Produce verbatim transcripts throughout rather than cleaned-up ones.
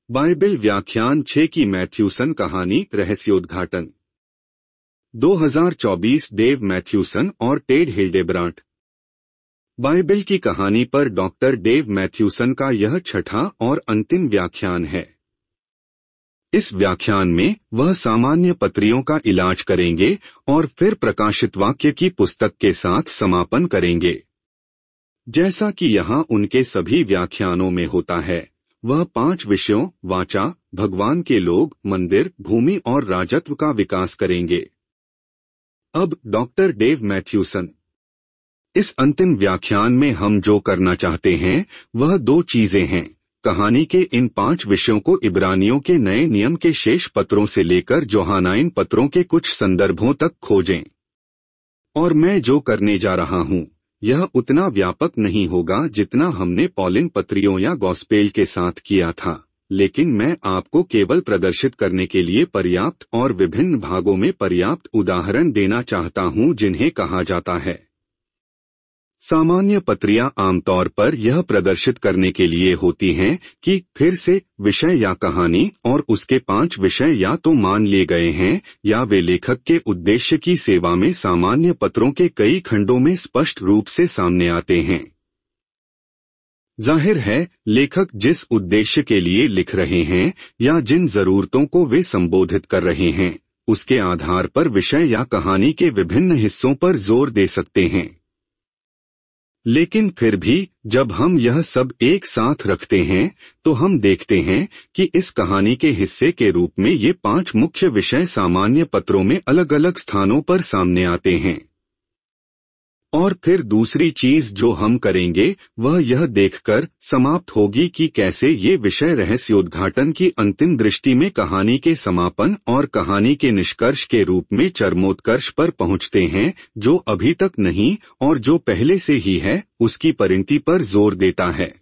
Bible व्याख्यान छह की मैथ्यूसन कहानी रहस्योद्घाटन। दो हज़ार चौबीस डेव मैथ्यूसन और टेड हिल्डेब्रांट। बाइबिल की कहानी पर डॉक्टर डेव मैथ्यूसन का यह छठा और अंतिम व्याख्यान है। इस व्याख्यान में वह सामान्य पत्रियों का इलाज करेंगे और फिर प्रकाशित वाक्य की पुस्तक के साथ समापन करेंगे। जैसा कि यहाँ उनके सभी व्याख्यानों में होता है, वह पांच विषयों वाचा, भगवान के लोग, मंदिर, भूमि और राजत्व का विकास करेंगे। अब डॉक्टर डेव मैथ्यूसन। इस अंतिम व्याख्यान में हम जो करना चाहते हैं वह दो चीजें हैं। कहानी के इन पांच विषयों को इब्रानियों के नए नियम के शेष पत्रों से लेकर जोहानाइन पत्रों के कुछ संदर्भों तक खोजें। और मैं जो करने जा रहा हूं यह उतना व्यापक नहीं होगा जितना हमने पॉलिन पत्रियों या गॉस्पेल के साथ किया था, लेकिन मैं आपको केवल प्रदर्शित करने के लिए पर्याप्त और विभिन्न भागों में पर्याप्त उदाहरण देना चाहता हूं जिन्हें कहा जाता है सामान्य पत्रियां। आमतौर पर यह प्रदर्शित करने के लिए होती हैं कि फिर से विषय या कहानी और उसके पांच विषय या तो मान लिए गए हैं या वे लेखक के उद्देश्य की सेवा में सामान्य पत्रों के कई खंडों में स्पष्ट रूप से सामने आते हैं। जाहिर है, लेखक जिस उद्देश्य के लिए लिख रहे हैं या जिन जरूरतों को वे संबोधित कर रहे हैं उसके आधार पर विषय या कहानी के विभिन्न हिस्सों पर जोर दे सकते हैं। लेकिन फिर भी जब हम यह सब एक साथ रखते हैं तो हम देखते हैं कि इस कहानी के हिस्से के रूप में ये पांच मुख्य विषय सामान्य पत्रों में अलग अलग स्थानों पर सामने आते हैं। और फिर दूसरी चीज जो हम करेंगे वह यह देखकर समाप्त होगी कि कैसे ये विषय रहस्योद्घाटन की अंतिम दृष्टि में कहानी के समापन और कहानी के निष्कर्ष के रूप में चरमोत्कर्ष पर पहुंचते हैं, जो अभी तक नहीं और जो पहले से ही है उसकी परिणति पर जोर देता है।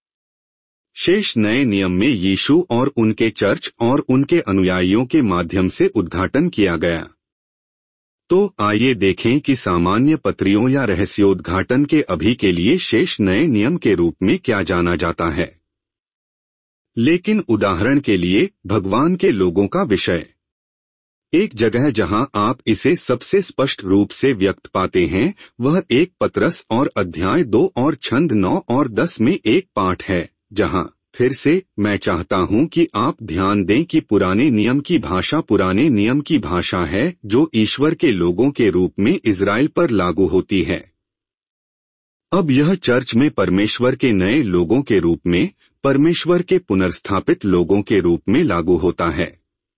शेष नए नियम में यीशु और उनके चर्च और उनके अनुयायियों के माध्यम से उद्घाटन किया गया। तो आइए देखें कि सामान्य पत्रियों या रहस्योद्घाटन के अभी के लिए शेष नए नियम के रूप में क्या जाना जाता है। लेकिन उदाहरण के लिए भगवान के लोगों का विषय। एक जगह जहां आप इसे सबसे स्पष्ट रूप से व्यक्त पाते हैं वह एक पतरस और अध्याय दो और छंद नौ और दस में एक पाठ है, जहां फिर से मैं चाहता हूं कि आप ध्यान दें कि पुराने नियम की भाषा पुराने नियम की भाषा है जो ईश्वर के लोगों के रूप में इज़राइल पर लागू होती है। अब यह चर्च में परमेश्वर के नए लोगों के रूप में, परमेश्वर के पुनर्स्थापित लोगों के रूप में लागू होता है।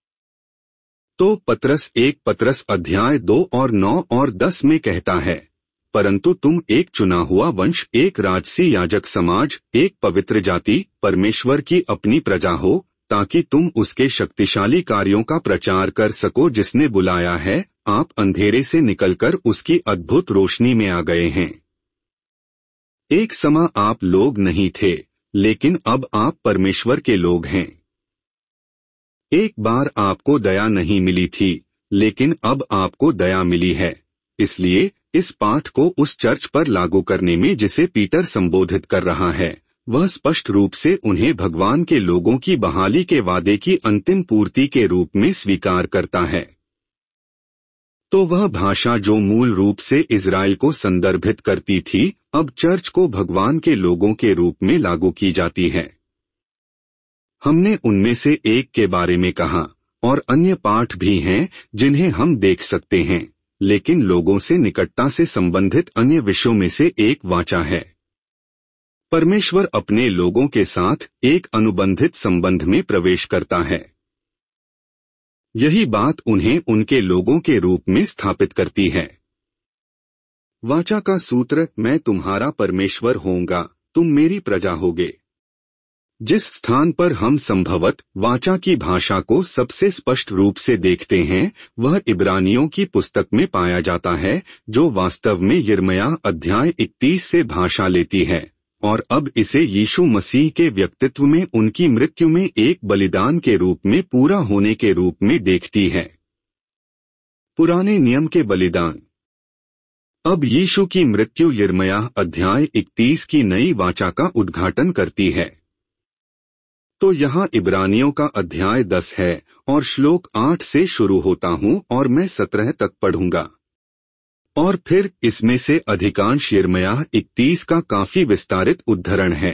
तो पतरस एक पतरस अध्याय दो और नौ और दस में कहता है, परंतु तुम एक चुना हुआ वंश, एक राजसी याजक समाज, एक पवित्र जाति, परमेश्वर की अपनी प्रजा हो, ताकि तुम उसके शक्तिशाली कार्यों का प्रचार कर सको जिसने बुलाया है। आप अंधेरे से निकलकर उसकी अद्भुत रोशनी में आ गए हैं। एक समय आप लोग नहीं थे, लेकिन अब आप परमेश्वर के लोग हैं। एक बार आपको दया नहीं मिली थी, लेकिन अब आपको दया मिली है। इसलिए इस पाठ को उस चर्च पर लागू करने में जिसे पीटर संबोधित कर रहा है वह स्पष्ट रूप से उन्हें भगवान के लोगों की बहाली के वादे की अंतिम पूर्ति के रूप में स्वीकार करता है। तो वह भाषा जो मूल रूप से इज़राइल को संदर्भित करती थी अब चर्च को भगवान के लोगों के रूप में लागू की जाती है। हमने उनमें से एक के बारे में कहा और अन्य पाठ भी हैं जिन्हें हम देख सकते हैं, लेकिन लोगों से निकटता से संबंधित अन्य विषयों में से एक वाचा है। परमेश्वर अपने लोगों के साथ एक अनुबंधित संबंध में प्रवेश करता है। यही बात उन्हें उनके लोगों के रूप में स्थापित करती है। वाचा का सूत्र, मैं तुम्हारा परमेश्वर होऊंगा, तुम मेरी प्रजा होगे। जिस स्थान पर हम संभवत वाचा की भाषा को सबसे स्पष्ट रूप से देखते हैं वह इब्रानियों की पुस्तक में पाया जाता है, जो वास्तव में यिर्मयाह अध्याय इकतीस से भाषा लेती है और अब इसे यीशु मसीह के व्यक्तित्व में उनकी मृत्यु में एक बलिदान के रूप में पूरा होने के रूप में देखती है। पुराने नियम के बलिदान। अब यीशु की मृत्यु यिर्मयाह अध्याय इकतीस की नई वाचा का उद्घाटन करती है। तो यहाँ इब्रानियों का अध्याय दस है और श्लोक आठ से शुरू होता हूँ और मैं सत्रह तक पढ़ूंगा। और फिर इसमें से अधिकांश यिर्मयाह इकतीस का काफी विस्तारित उद्धरण है।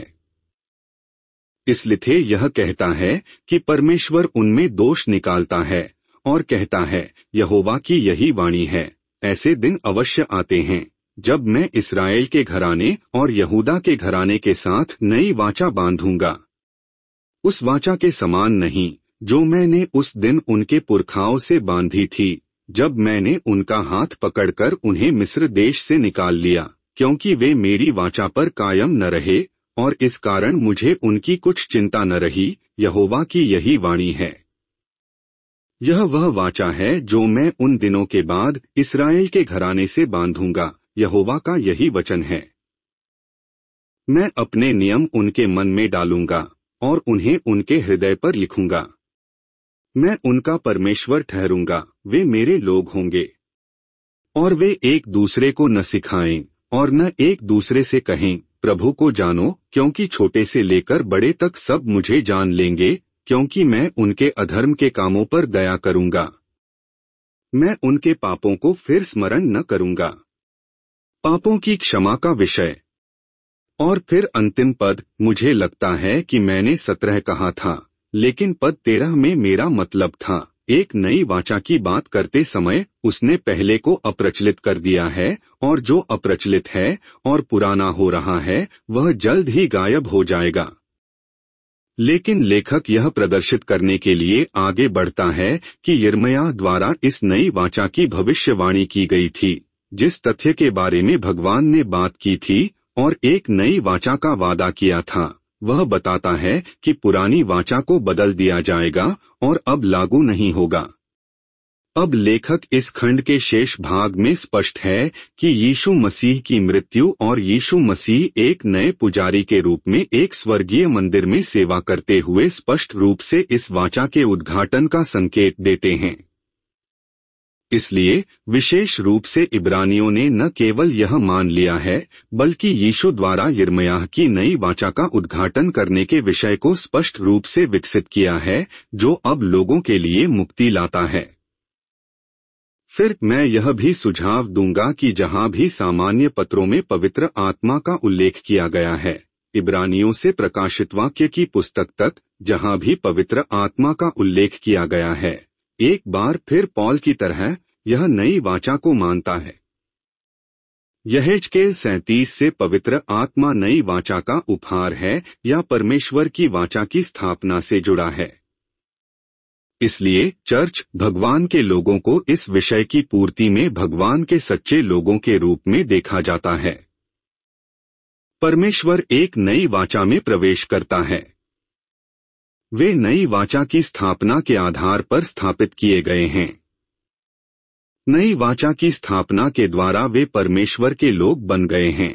इसलिए यह कहता है कि परमेश्वर उनमें दोष निकालता है और कहता है, यहोवा की यही वाणी है, ऐसे दिन अवश्य आते हैं जब मैं इस्राएल के घराने और यहूदा के घराने के साथ नई वाचा बांधूंगा, उस वाचा के समान नहीं जो मैंने उस दिन उनके पुरखाओं से बांधी थी, जब मैंने उनका हाथ पकड़कर उन्हें मिस्र देश से निकाल लिया, क्योंकि वे मेरी वाचा पर कायम न रहे और इस कारण मुझे उनकी कुछ चिंता न रही। यहोवा की यही वाणी है। यह वह वाचा है जो मैं उन दिनों के बाद इस्राएल के घराने से बांधूंगा, यहोवा का यही वचन है। मैं अपने नियम उनके मन में डालूंगा और उन्हें उनके हृदय पर लिखूंगा। मैं उनका परमेश्वर ठहरूंगा, वे मेरे लोग होंगे। और वे एक दूसरे को न सिखाएं और न एक दूसरे से कहें, प्रभु को जानो, क्योंकि छोटे से लेकर बड़े तक सब मुझे जान लेंगे, क्योंकि मैं उनके अधर्म के कामों पर दया करूंगा। मैं उनके पापों को फिर स्मरण न करूंगा। पापों की क्षमा का विषय। और फिर अंतिम पद, मुझे लगता है कि मैंने सत्रह कहा था, लेकिन पद तेरह में मेरा मतलब था, एक नई वाचा की बात करते समय उसने पहले को अप्रचलित कर दिया है, और जो अप्रचलित है और पुराना हो रहा है वह जल्द ही गायब हो जाएगा। लेकिन लेखक यह प्रदर्शित करने के लिए आगे बढ़ता है कि यिर्मयाह द्वारा इस नई वाचा की भविष्यवाणी की गई थी, जिस तथ्य के बारे में भगवान ने बात की थी और एक नई वाचा का वादा किया था, वह बताता है कि पुरानी वाचा को बदल दिया जाएगा और अब लागू नहीं होगा। अब लेखक इस खंड के शेष भाग में स्पष्ट है कि यीशु मसीह की मृत्यु और यीशु मसीह एक नए पुजारी के रूप में एक स्वर्गीय मंदिर में सेवा करते हुए स्पष्ट रूप से इस वाचा के उद्घाटन का संकेत देते हैं। इसलिए विशेष रूप से इब्रानियों ने न केवल यह मान लिया है, बल्कि यीशु द्वारा यिर्मयाह की नई वाचा का उद्घाटन करने के विषय को स्पष्ट रूप से विकसित किया है, जो अब लोगों के लिए मुक्ति लाता है। फिर मैं यह भी सुझाव दूंगा कि जहां भी सामान्य पत्रों में पवित्र आत्मा का उल्लेख किया गया है, इब्रानियों से प्रकाशित वाक्य की पुस्तक तक जहां भी पवित्र आत्मा का उल्लेख किया गया है, एक बार फिर पौल की तरह यह नई वाचा को मानता है। यहेजकेल सैंतीस से पवित्र आत्मा नई वाचा का उपहार है या परमेश्वर की वाचा की स्थापना से जुड़ा है। इसलिए चर्च भगवान के लोगों को इस विषय की पूर्ति में भगवान के सच्चे लोगों के रूप में देखा जाता है। परमेश्वर एक नई वाचा में प्रवेश करता है। वे नई वाचा की स्थापना के आधार पर स्थापित किए गए हैं। नई वाचा की स्थापना के द्वारा वे परमेश्वर के लोग बन गए हैं।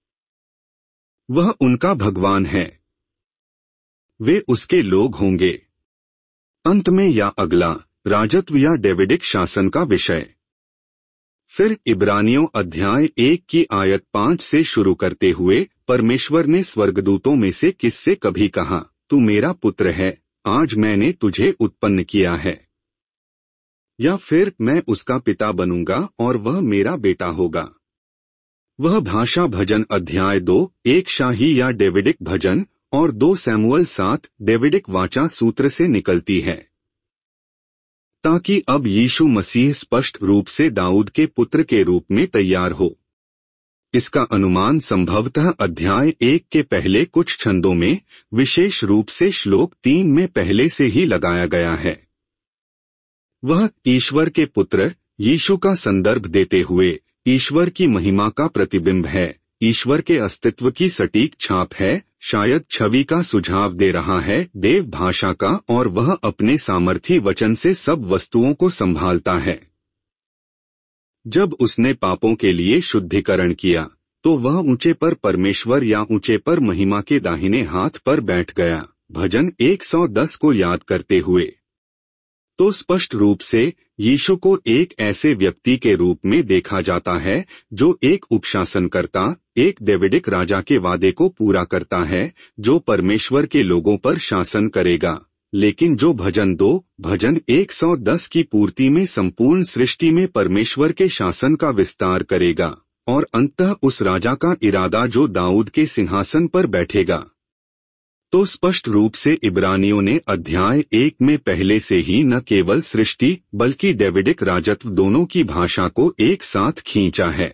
वह उनका भगवान है। वे उसके लोग होंगे। अंत में या अगला राजत्व या डेविडिक शासन का विषय। फिर इब्रानियों अध्याय एक की आयत पांच से शुरू करते हुए परमेश्वर ने स्वर्गदूतों में से किससे कभी कहा, तू मेरा पुत्र है, आज मैंने तुझे उत्पन्न किया है। या फिर मैं उसका पिता बनूंगा और वह मेरा बेटा होगा। वह भाषा भजन अध्याय दो एक शाही या डेविडिक भजन और दो सैमुअल सात डेविडिक वाचा सूत्र से निकलती है, ताकि अब यीशु मसीह स्पष्ट रूप से दाऊद के पुत्र के रूप में तैयार हो। इसका अनुमान संभवतः अध्याय एक के पहले कुछ छंदों में, विशेष रूप से श्लोक तीन में पहले से ही लगाया गया है। वह ईश्वर के पुत्र यीशु का संदर्भ देते हुए ईश्वर की महिमा का प्रतिबिंब है, ईश्वर के अस्तित्व की सटीक छाप है, शायद छवि का सुझाव दे रहा है देव भाषा का, और वह अपने सामर्थी वचन से सब वस्तुओं को संभालता है। जब उसने पापों के लिए शुद्धिकरण किया तो वह ऊंचे पर परमेश्वर या ऊंचे पर महिमा के दाहिने हाथ पर बैठ गया। भजन एक सौ दस को याद करते हुए तो स्पष्ट रूप से यीशु को एक ऐसे व्यक्ति के रूप में देखा जाता है जो एक उपशासनकर्ता, एक डेविडिक राजा के वादे को पूरा करता है जो परमेश्वर के लोगों पर शासन करेगा, लेकिन जो भजन दो भजन एक सौ दस की पूर्ति में संपूर्ण सृष्टि में परमेश्वर के शासन का विस्तार करेगा और अंततः उस राजा का इरादा जो दाऊद के सिंहासन पर बैठेगा। तो स्पष्ट रूप से इब्रानियों ने अध्याय एक में पहले से ही न केवल सृष्टि बल्कि डेविडिक राजत्व दोनों की भाषा को एक साथ खींचा है।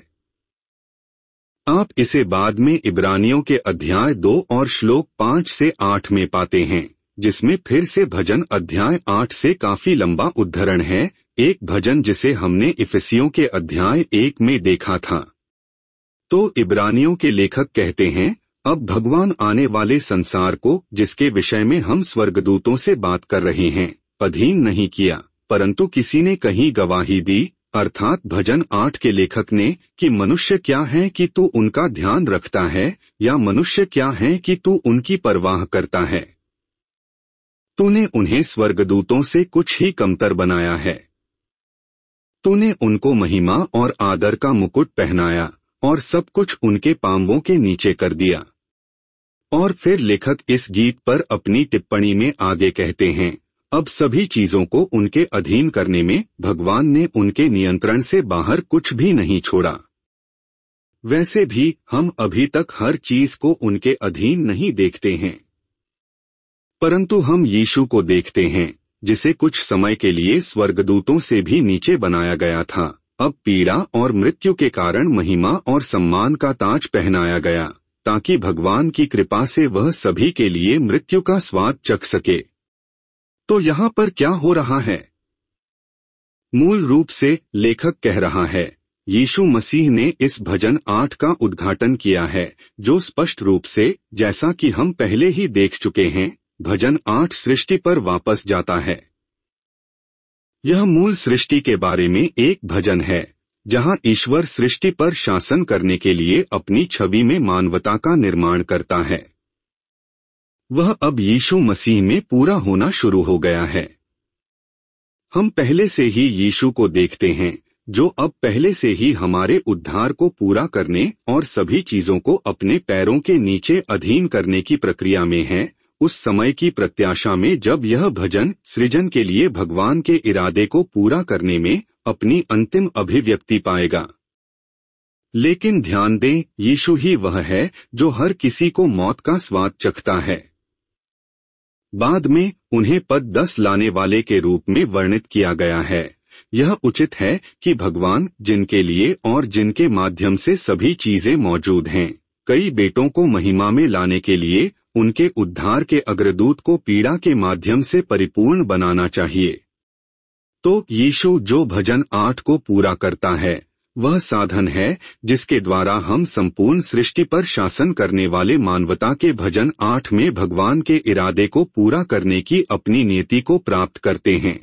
आप इसे बाद में इब्रानियों के अध्याय दो और श्लोक पाँच से आठ में पाते हैं, जिसमें फिर से भजन अध्याय आठ से काफी लंबा उद्धरण है, एक भजन जिसे हमने इफिसियों के अध्याय एक में देखा था। तो इब्रानियों के लेखक कहते हैं, अब भगवान आने वाले संसार को, जिसके विषय में हम स्वर्गदूतों से बात कर रहे हैं, अधीन नहीं किया, परंतु किसी ने कहीं गवाही दी, अर्थात भजन आठ के लेखक ने, कि मनुष्य क्या है कि तू उनका ध्यान रखता है, या मनुष्य क्या है कि तू उनकी परवाह करता है। तूने उन्हें स्वर्गदूतों से कुछ ही कमतर बनाया है। तूने उनको महिमा और आदर का मुकुट पहनाया और सब कुछ उनके पांवों के नीचे कर दिया। और फिर लेखक इस गीत पर अपनी टिप्पणी में आगे कहते हैं, अब सभी चीजों को उनके अधीन करने में भगवान ने उनके नियंत्रण से बाहर कुछ भी नहीं छोड़ा। वैसे भी हम अभी तक हर चीज को उनके अधीन नहीं देखते हैं, परंतु हम यीशु को देखते हैं, जिसे कुछ समय के लिए स्वर्गदूतों से भी नीचे बनाया गया था, अब पीड़ा और मृत्यु के कारण महिमा और सम्मान का ताज पहनाया गया, ताकि भगवान की कृपा से वह सभी के लिए मृत्यु का स्वाद चख सके। तो यहाँ पर क्या हो रहा है? मूल रूप से लेखक कह रहा है, यीशु मसीह ने इस भजन आठ का उद्घाटन किया है, जो स्पष्ट रूप से, जैसा कि हम पहले ही देख चुके हैं, भजन आठ सृष्टि पर वापस जाता है। यह मूल सृष्टि के बारे में एक भजन है, जहां ईश्वर सृष्टि पर शासन करने के लिए अपनी छवि में मानवता का निर्माण करता है। वह अब यीशु मसीह में पूरा होना शुरू हो गया है। हम पहले से ही यीशु को देखते हैं, जो अब पहले से ही हमारे उद्धार को पूरा करने और सभी चीजों को अपने पैरों के नीचे अधीन करने की प्रक्रिया में है, उस समय की प्रत्याशा में जब यह भजन सृजन के लिए भगवान के इरादे को पूरा करने में अपनी अंतिम अभिव्यक्ति पाएगा। लेकिन ध्यान दें, यीशु ही वह है जो हर किसी को मौत का स्वाद चखता है। बाद में उन्हें पद दस लाने वाले के रूप में वर्णित किया गया है। यह उचित है कि भगवान, जिनके लिए और जिनके माध्यम से सभी चीजें मौजूद हैं, कई बेटों को महिमा में लाने के लिए उनके उद्धार के अग्रदूत को पीड़ा के माध्यम से परिपूर्ण बनाना चाहिए। तो यीशु जो भजन आठ को पूरा करता है, वह साधन है जिसके द्वारा हम संपूर्ण सृष्टि पर शासन करने वाले मानवता के भजन आठ में भगवान के इरादे को पूरा करने की अपनी नियति को प्राप्त करते हैं।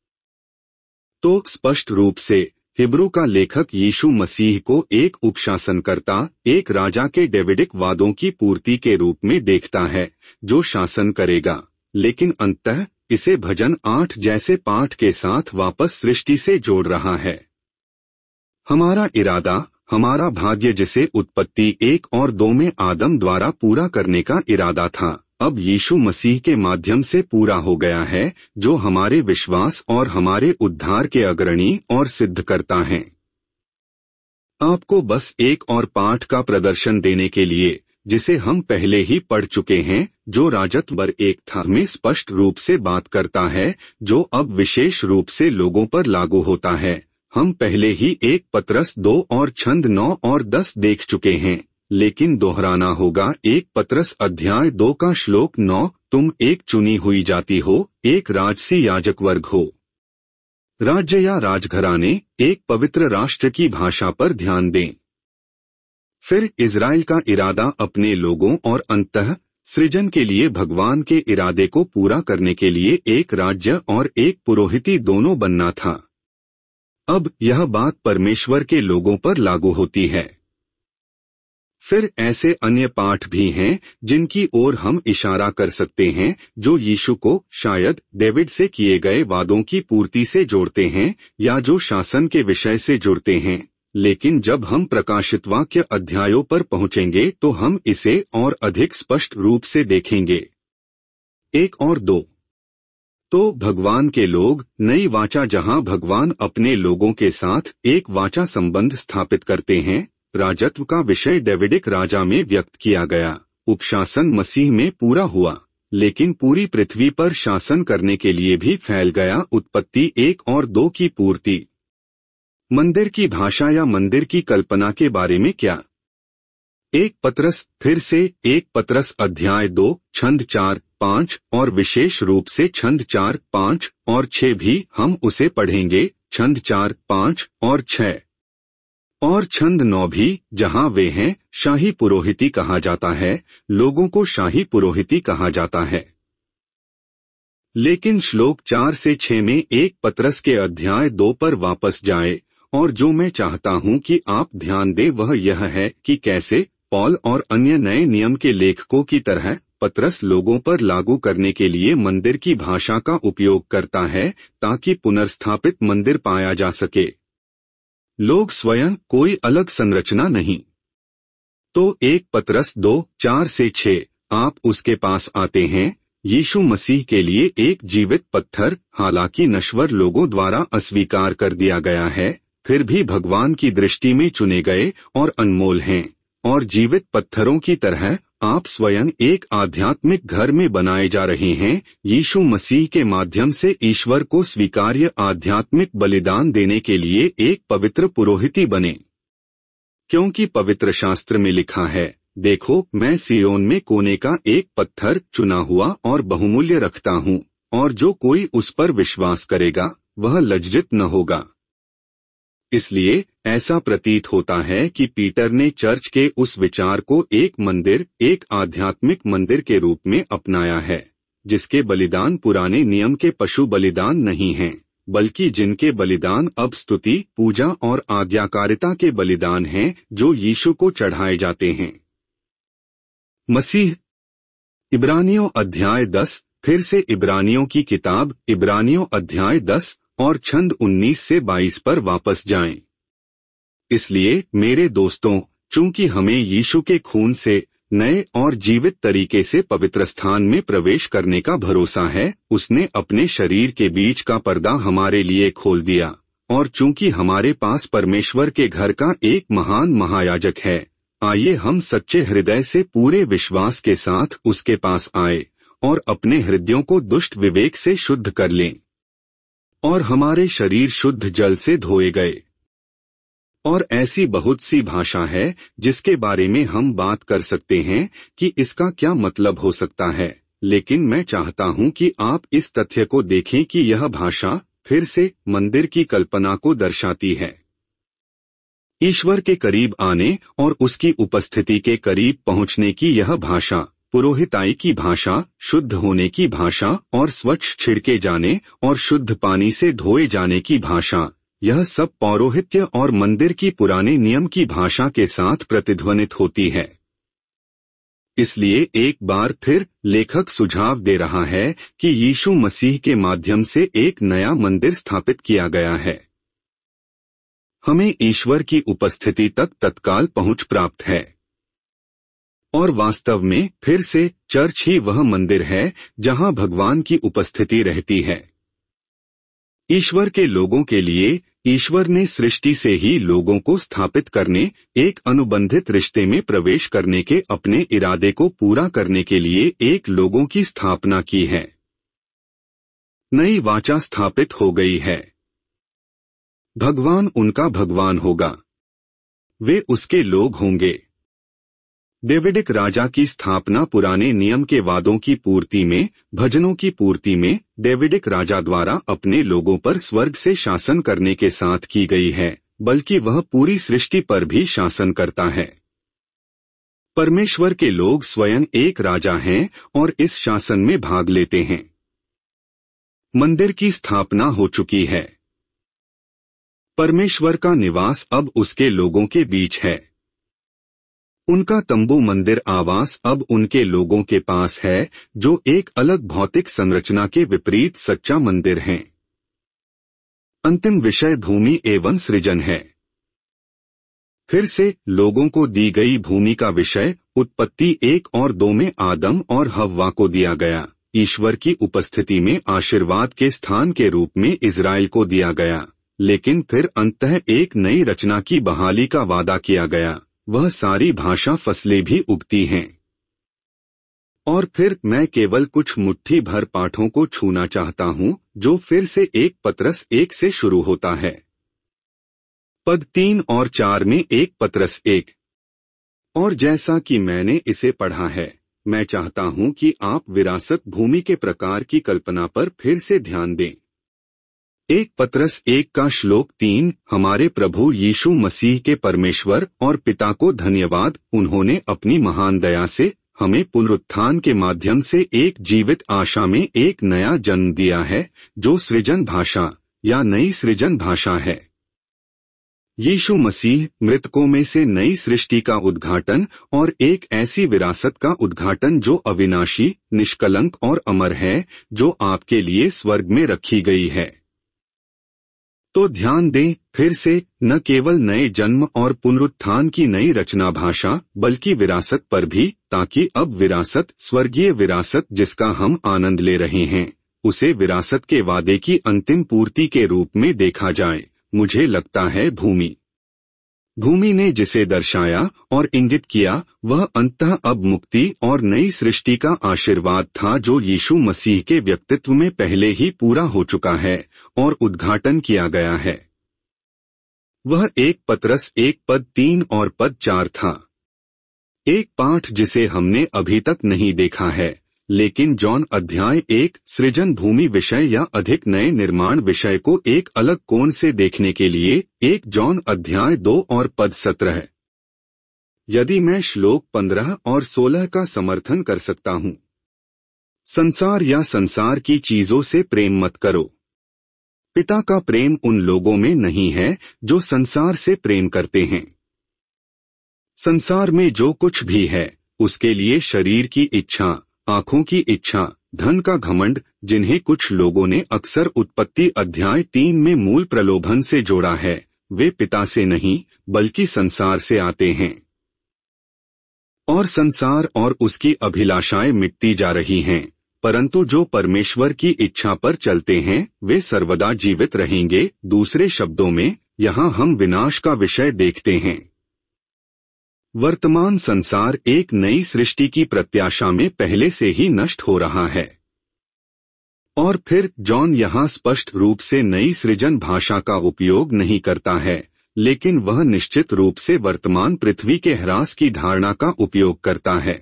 तो स्पष्ट रूप से हिब्रू का लेखक यीशु मसीह को एक उपशासनकर्ता, एक राजा के डेविडिक वादों की पूर्ति के रूप में देखता है, जो शासन करेगा, लेकिन अंततः इसे भजन आठ जैसे पाठ के साथ वापस सृष्टि से जोड़ रहा है। हमारा इरादा, हमारा भाग्य जिसे उत्पत्ति एक और दो में आदम द्वारा पूरा करने का इरादा था, अब यीशु मसीह के माध्यम से पूरा हो गया है, जो हमारे विश्वास और हमारे उद्धार के अग्रणी और सिद्ध करता है। आपको बस एक और पाठ का प्रदर्शन देने के लिए, जिसे हम पहले ही पढ़ चुके हैं, जो राजत्व बर एक था में स्पष्ट रूप से बात करता है, जो अब विशेष रूप से लोगों पर लागू होता है। हम पहले ही एक पत्रस दो और छंद नौ और दस देख चुके हैं, लेकिन दोहराना होगा एक पत्रस अध्याय दो का श्लोक नौ, तुम एक चुनी हुई जाति हो, एक राजसी याजक वर्ग हो। राज्य या राजघराने, एक पवित्र राष्ट्र की भाषा पर ध्यान दें। फिर इजराइल का इरादा अपने लोगों और अंततः सृजन के लिए भगवान के इरादे को पूरा करने के लिए एक राज्य और एक पुरोहिती दोनों बनना था। अब यह बात परमेश्वर के लोगों पर लागू होती है। फिर ऐसे अन्य पाठ भी हैं जिनकी ओर हम इशारा कर सकते हैं, जो यीशु को शायद डेविड से किए गए वादों की पूर्ति से जोड़ते हैं या जो शासन के विषय से जुड़ते हैं। लेकिन जब हम प्रकाशित वाक्य अध्यायों पर पहुंचेंगे तो हम इसे और अधिक स्पष्ट रूप से देखेंगे। एक और दो तो भगवान के लोग नई वाचा, जहां भगवान अपने लोगों के साथ एक वाचा संबंध स्थापित करते हैं। राजत्व का विषय डेविडिक राजा में व्यक्त किया गया। उपशासन मसीह में पूरा हुआ, लेकिन पूरी पृथ्वी पर शासन करने के लिए भी फैल गया। उत्पत्ति एक और दो की पूर्ति। मंदिर की भाषा या मंदिर की कल्पना के बारे में क्या? एक पत्रस, फिर से एक पत्रस अध्याय दो, छंद चार, पाँच और विशेष रूप से छंद चार, पाँच और छह भी हम उसे पढ़ेंगे। छंद चार, पाँच और छह और छंद नौ भी, जहां वे हैं। शाही पुरोहिती कहा जाता है, लोगों को शाही पुरोहिती कहा जाता है। लेकिन श्लोक चार से छह में एक पत्रस के अध्याय दो पर वापस जाए, और जो मैं चाहता हूं कि आप ध्यान दें वह यह है कि कैसे पौल और अन्य नए नियम के लेखकों की तरह पत्रस लोगों पर लागू करने के लिए मंदिर की भाषा का उपयोग करता है ताकि पुनर्स्थापित मंदिर पाया जा सके। लोग स्वयं कोई अलग संरचना नहीं। तो एक पत्रस दो, चार से छह, आप उसके पास आते हैं। यीशु मसीह के लिए एक जीवित पत्थर, हालांकि नश्वर लोगों द्वारा अस्वीकार कर दिया गया है, फिर भी भगवान की दृष्टि में चुने गए और अनमोल हैं। और जीवित पत्थरों की तरह आप स्वयं एक आध्यात्मिक घर में बनाए जा रहे हैं, यीशु मसीह के माध्यम से ईश्वर को स्वीकार्य आध्यात्मिक बलिदान देने के लिए एक पवित्र पुरोहिती बने। क्योंकि पवित्र शास्त्र में लिखा है, देखो मैं सियोन में कोने का एक पत्थर चुना हुआ और बहुमूल्य रखता हूँ, और जो कोई उस पर विश्वास करेगा वह लज्जित न होगा। इसलिए ऐसा प्रतीत होता है कि पीटर ने चर्च के उस विचार को एक मंदिर, एक आध्यात्मिक मंदिर के रूप में अपनाया है, जिसके बलिदान पुराने नियम के पशु बलिदान नहीं हैं, बल्कि जिनके बलिदान अब स्तुति, पूजा और आज्ञाकारिता के बलिदान हैं जो यीशु को चढ़ाए जाते हैं। मसीह। इब्रानियों अध्याय दस, फिर से इब्रानियों की किताब इब्रानियों अध्याय दस और छंद उन्नीस से बाईस पर वापस जाएं। इसलिए मेरे दोस्तों, चूंकि हमें यीशु के खून से नए और जीवित तरीके से पवित्र स्थान में प्रवेश करने का भरोसा है, उसने अपने शरीर के बीच का पर्दा हमारे लिए खोल दिया। और चूंकि हमारे पास परमेश्वर के घर का एक महान महायाजक है, आइए हम सच्चे हृदय से पूरे विश्वास के साथ उसके पास आए और अपने हृदयों को दुष्ट विवेक से शुद्ध कर लें। और हमारे शरीर शुद्ध जल से धोए गए। और ऐसी बहुत सी भाषा है जिसके बारे में हम बात कर सकते हैं कि इसका क्या मतलब हो सकता है, लेकिन मैं चाहता हूं कि आप इस तथ्य को देखें कि यह भाषा फिर से मंदिर की कल्पना को दर्शाती है। ईश्वर के करीब आने और उसकी उपस्थिति के करीब पहुंचने की यह भाषा, पुरोहिताई की भाषा, शुद्ध होने की भाषा और स्वच्छ छिड़के जाने और शुद्ध पानी से धोए जाने की भाषा, यह सब पौरोहित्य और मंदिर की पुराने नियम की भाषा के साथ प्रतिध्वनित होती है। इसलिए एक बार फिर लेखक सुझाव दे रहा है कि यीशु मसीह के माध्यम से एक नया मंदिर स्थापित किया गया है। हमें ईश्वर की उपस्थिति तक तत्काल पहुंच प्राप्त है। और वास्तव में फिर से चर्च ही वह मंदिर है जहां भगवान की उपस्थिति रहती है। ईश्वर के लोगों के लिए ईश्वर ने सृष्टि से ही लोगों को स्थापित करने, एक अनुबंधित रिश्ते में प्रवेश करने के अपने इरादे को पूरा करने के लिए एक लोगों की स्थापना की है। नई वाचा स्थापित हो गई है। भगवान उनका भगवान होगा, वे उसके लोग होंगे। डेविडिक राजा की स्थापना पुराने नियम के वादों की पूर्ति में, भजनों की पूर्ति में, डेविडिक राजा द्वारा अपने लोगों पर स्वर्ग से शासन करने के साथ की गई है, बल्कि वह पूरी सृष्टि पर भी शासन करता है। परमेश्वर के लोग स्वयं एक राजा हैं और इस शासन में भाग लेते हैं। मंदिर की स्थापना हो चुकी है। परमेश्वर का निवास अब उसके लोगों के बीच है। उनका तंबू मंदिर आवास अब उनके लोगों के पास है, जो एक अलग भौतिक संरचना के विपरीत सच्चा मंदिर है। अंतिम विषय भूमि एवं सृजन है। फिर से लोगों को दी गई भूमि का विषय उत्पत्ति एक और दो में आदम और हव्वा को दिया गया। ईश्वर की उपस्थिति में आशीर्वाद के स्थान के रूप में इज़राइल को दिया गया, लेकिन फिर अंततः एक नई रचना की बहाली का वादा किया गया। वह सारी भाषा फसलें भी उगती हैं। और फिर मैं केवल कुछ मुट्ठी भर पाठों को छूना चाहता हूं, जो फिर से एक पत्रस एक से शुरू होता है। पद तीन और चार में एक पत्रस एक। और जैसा कि मैंने इसे पढ़ा है, मैं चाहता हूं कि आप विरासत भूमि के प्रकार की कल्पना पर फिर से ध्यान दें। एक पत्रस एक का श्लोक तीन। हमारे प्रभु यीशु मसीह के परमेश्वर और पिता को धन्यवाद, उन्होंने अपनी महान दया से हमें पुनरुत्थान के माध्यम से एक जीवित आशा में एक नया जन्म दिया है, जो सृजन भाषा या नई सृजन भाषा है। यीशु मसीह मृतकों में से नई सृष्टि का उद्घाटन और एक ऐसी विरासत का उद्घाटन जो अविनाशी, निष्कलंक और अमर है, जो आपके लिए स्वर्ग में रखी गई है। तो ध्यान दें, फिर से न केवल नए जन्म और पुनरुत्थान की नई रचना भाषा, बल्कि विरासत पर भी, ताकि अब विरासत, स्वर्गीय विरासत जिसका हम आनंद ले रहे हैं, उसे विरासत के वादे की अंतिम पूर्ति के रूप में देखा जाए। मुझे लगता है भूमि भूमि ने जिसे दर्शाया और इंगित किया, वह अंततः अब मुक्ति और नई सृष्टि का आशीर्वाद था, जो यीशु मसीह के व्यक्तित्व में पहले ही पूरा हो चुका है और उद्घाटन किया गया है। वह एक पत्रस एक पद तीन और पद चार था। एक पाठ जिसे हमने अभी तक नहीं देखा है, लेकिन जॉन अध्याय एक सृजन भूमि विषय या अधिक नए निर्माण विषय को एक अलग कोण से देखने के लिए एक जॉन अध्याय दो और पद सत्रह। यदि मैं श्लोक पंद्रह और सोलह का समर्थन कर सकता हूं। संसार या संसार की चीजों से प्रेम मत करो। पिता का प्रेम उन लोगों में नहीं है जो संसार से प्रेम करते हैं। संसार में जो कुछ भी है, उसके लिए शरीर की इच्छा, आंखों की इच्छा, धन का घमंड, जिन्हें कुछ लोगों ने अक्सर उत्पत्ति अध्याय तीन में मूल प्रलोभन से जोड़ा है, वे पिता से नहीं बल्कि संसार से आते हैं। और संसार और उसकी अभिलाषाएं मिटती जा रही हैं, परंतु जो परमेश्वर की इच्छा पर चलते हैं वे सर्वदा जीवित रहेंगे। दूसरे शब्दों में, यहाँ हम विनाश का विषय देखते हैं। वर्तमान संसार एक नई सृष्टि की प्रत्याशा में पहले से ही नष्ट हो रहा है। और फिर जॉन यहाँ स्पष्ट रूप से नई सृजन भाषा का उपयोग नहीं करता है, लेकिन वह निश्चित रूप से वर्तमान पृथ्वी के ह्रास की धारणा का उपयोग करता है।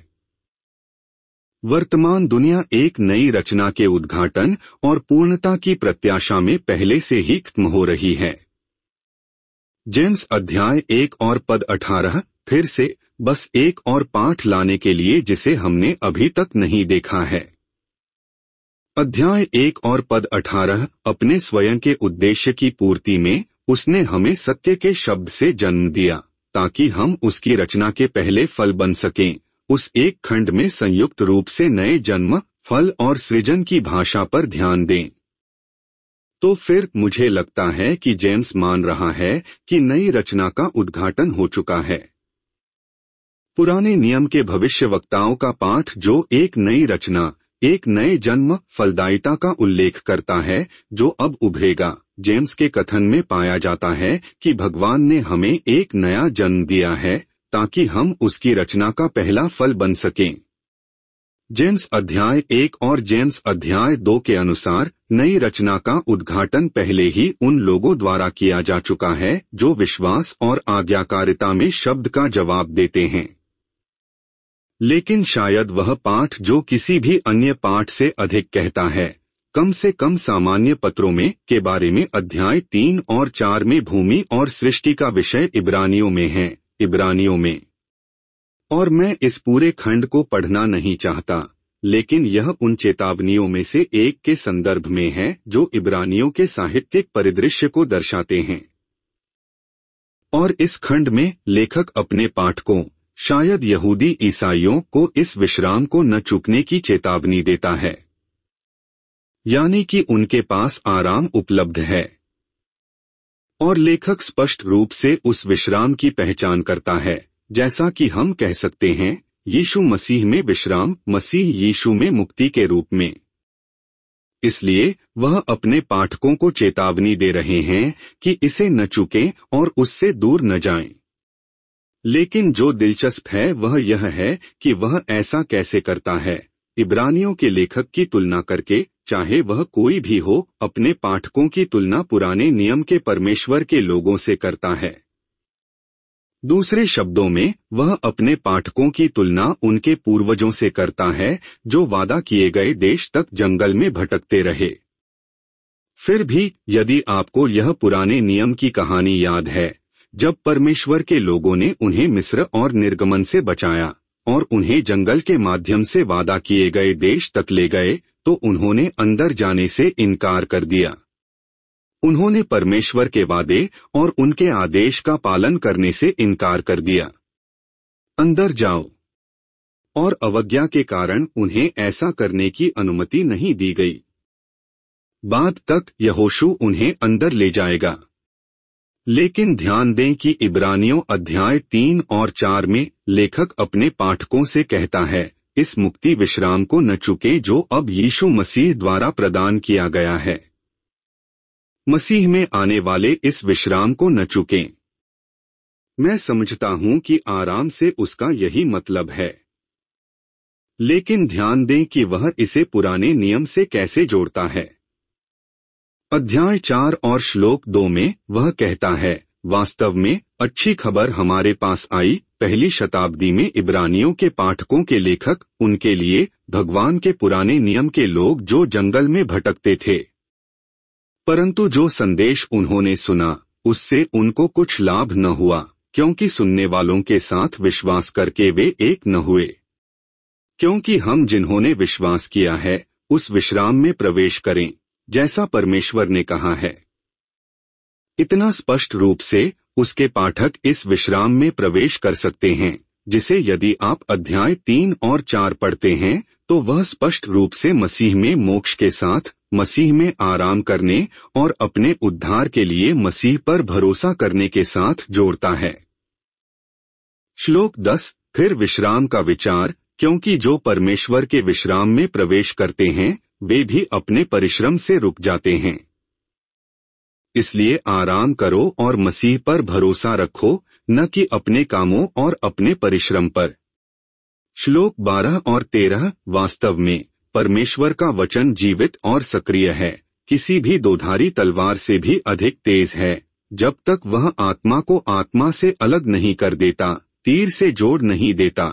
वर्तमान दुनिया एक नई रचना के उद्घाटन और पूर्णता की प्रत्याशा में पहले से ही खत्म हो रही है। जेम्स अध्याय एक और पद अठारह। फिर से बस एक और पाठ लाने के लिए जिसे हमने अभी तक नहीं देखा है। अध्याय एक और पद अठारह। अपने स्वयं के उद्देश्य की पूर्ति में उसने हमें सत्य के शब्द से जन्म दिया, ताकि हम उसकी रचना के पहले फल बन सकें। उस एक खंड में संयुक्त रूप से नए जन्म, फल और सृजन की भाषा पर ध्यान दें। तो फिर मुझे लगता है कि जेम्स मान रहा है कि नई रचना का उद्घाटन हो चुका है। पुराने नियम के भविष्यवक्ताओं का पाठ जो एक नई रचना, एक नए जन्म, फलदायिता का उल्लेख करता है, जो अब उभरेगा, जेम्स के कथन में पाया जाता है कि भगवान ने हमें एक नया जन्म दिया है ताकि हम उसकी रचना का पहला फल बन सकें। जेम्स अध्याय एक और जेम्स अध्याय दो के अनुसार नई रचना का उद्घाटन पहले ही उन लोगों द्वारा किया जा चुका है जो विश्वास और आज्ञाकारिता में शब्द का जवाब देते हैं। लेकिन शायद वह पाठ जो किसी भी अन्य पाठ से अधिक कहता है, कम से कम सामान्य पत्रों में के बारे में अध्याय तीन और चार में भूमि और सृष्टि का विषय इब्रानियों में है, इब्रानियों में। और मैं इस पूरे खंड को पढ़ना नहीं चाहता, लेकिन यह उन चेतावनियों में से एक के संदर्भ में है जो इब्रानियों के साहित्यिक परिदृश्य को दर्शाते हैं। और इस खंड में लेखक अपने पाठकों, शायद यहूदी ईसाइयों को इस विश्राम को न चूकने की चेतावनी देता है, यानी कि उनके पास आराम उपलब्ध है। और लेखक स्पष्ट रूप से उस विश्राम की पहचान करता है, जैसा कि हम कह सकते हैं यीशु मसीह में विश्राम, मसीह यीशु में मुक्ति के रूप में। इसलिए वह अपने पाठकों को चेतावनी दे रहे हैं कि इसे न चूकें और उससे दूर न जाएं। लेकिन जो दिलचस्प है वह यह है कि वह ऐसा कैसे करता है। इब्रानियों के लेखक की तुलना करके, चाहे वह कोई भी हो, अपने पाठकों की तुलना पुराने नियम के परमेश्वर के लोगों से करता है। दूसरे शब्दों में वह अपने पाठकों की तुलना उनके पूर्वजों से करता है जो वादा किए गए देश तक जंगल में भटकते रहे। फिर भी यदि आपको यह पुराने नियम की कहानी याद है, जब परमेश्वर के लोगों ने उन्हें मिस्र और निर्गमन से बचाया और उन्हें जंगल के माध्यम से वादा किए गए देश तक ले गए, तो उन्होंने अंदर जाने से इनकार कर दिया। उन्होंने परमेश्वर के वादे और उनके आदेश का पालन करने से इनकार कर दिया। अंदर जाओ, और अवज्ञा के कारण उन्हें ऐसा करने की अनुमति नहीं दी गई। बाद तक यहोशू उन्हें अंदर ले जाएगा। लेकिन ध्यान दें कि इब्रानियों अध्याय तीन और चार में लेखक अपने पाठकों से कहता है, इस मुक्ति विश्राम को न चूकें जो अब यीशु मसीह द्वारा प्रदान किया गया है। मसीह में आने वाले इस विश्राम को न चूकें। मैं समझता हूं कि आराम से उसका यही मतलब है, लेकिन ध्यान दें कि वह इसे पुराने नियम से कैसे जोड़ता है। अध्याय चार और श्लोक दो में वह कहता है, वास्तव में अच्छी खबर हमारे पास आई। पहली शताब्दी में इब्रानियों के पाठकों के लेखक उनके लिए भगवान के पुराने नियम के लोग जो जंगल में भटकते थे। परंतु जो संदेश उन्होंने सुना उससे उनको कुछ लाभ न हुआ, क्योंकि सुनने वालों के साथ विश्वास करके वे एक न हुए। क्योंकि हम जिन्होंने विश्वास किया है उस विश्राम में प्रवेश करें, जैसा परमेश्वर ने कहा है। इतना स्पष्ट रूप से उसके पाठक इस विश्राम में प्रवेश कर सकते हैं, जिसे यदि आप अध्याय तीन और चार पढ़ते हैं तो वह स्पष्ट रूप से मसीह में मोक्ष के साथ, मसीह में आराम करने और अपने उद्धार के लिए मसीह पर भरोसा करने के साथ जोड़ता है। श्लोक दस, फिर विश्राम का विचार, क्योंकि जो परमेश्वर के विश्राम में प्रवेश करते हैं वे भी अपने परिश्रम से रुक जाते हैं। इसलिए आराम करो और मसीह पर भरोसा रखो, न कि अपने कामों और अपने परिश्रम पर। श्लोक बारह और तेरह, वास्तव में परमेश्वर का वचन जीवित और सक्रिय है, किसी भी दोधारी तलवार से भी अधिक तेज है, जब तक वह आत्मा को आत्मा से अलग नहीं कर देता, तीर से जोड़ नहीं देता।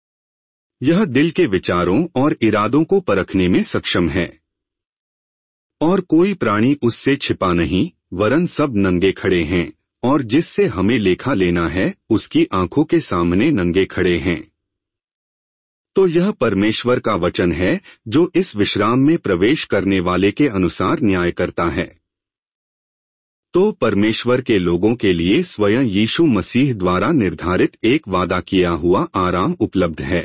यह दिल के विचारों और इरादों को परखने में सक्षम है, और कोई प्राणी उससे छिपा नहीं, वरन सब नंगे खड़े हैं, और जिससे हमें लेखा लेना है उसकी आंखों के सामने नंगे खड़े हैं। तो यह परमेश्वर का वचन है जो इस विश्राम में प्रवेश करने वाले के अनुसार न्याय करता है। तो परमेश्वर के लोगों के लिए स्वयं यीशु मसीह द्वारा निर्धारित एक वादा किया हुआ आराम उपलब्ध है।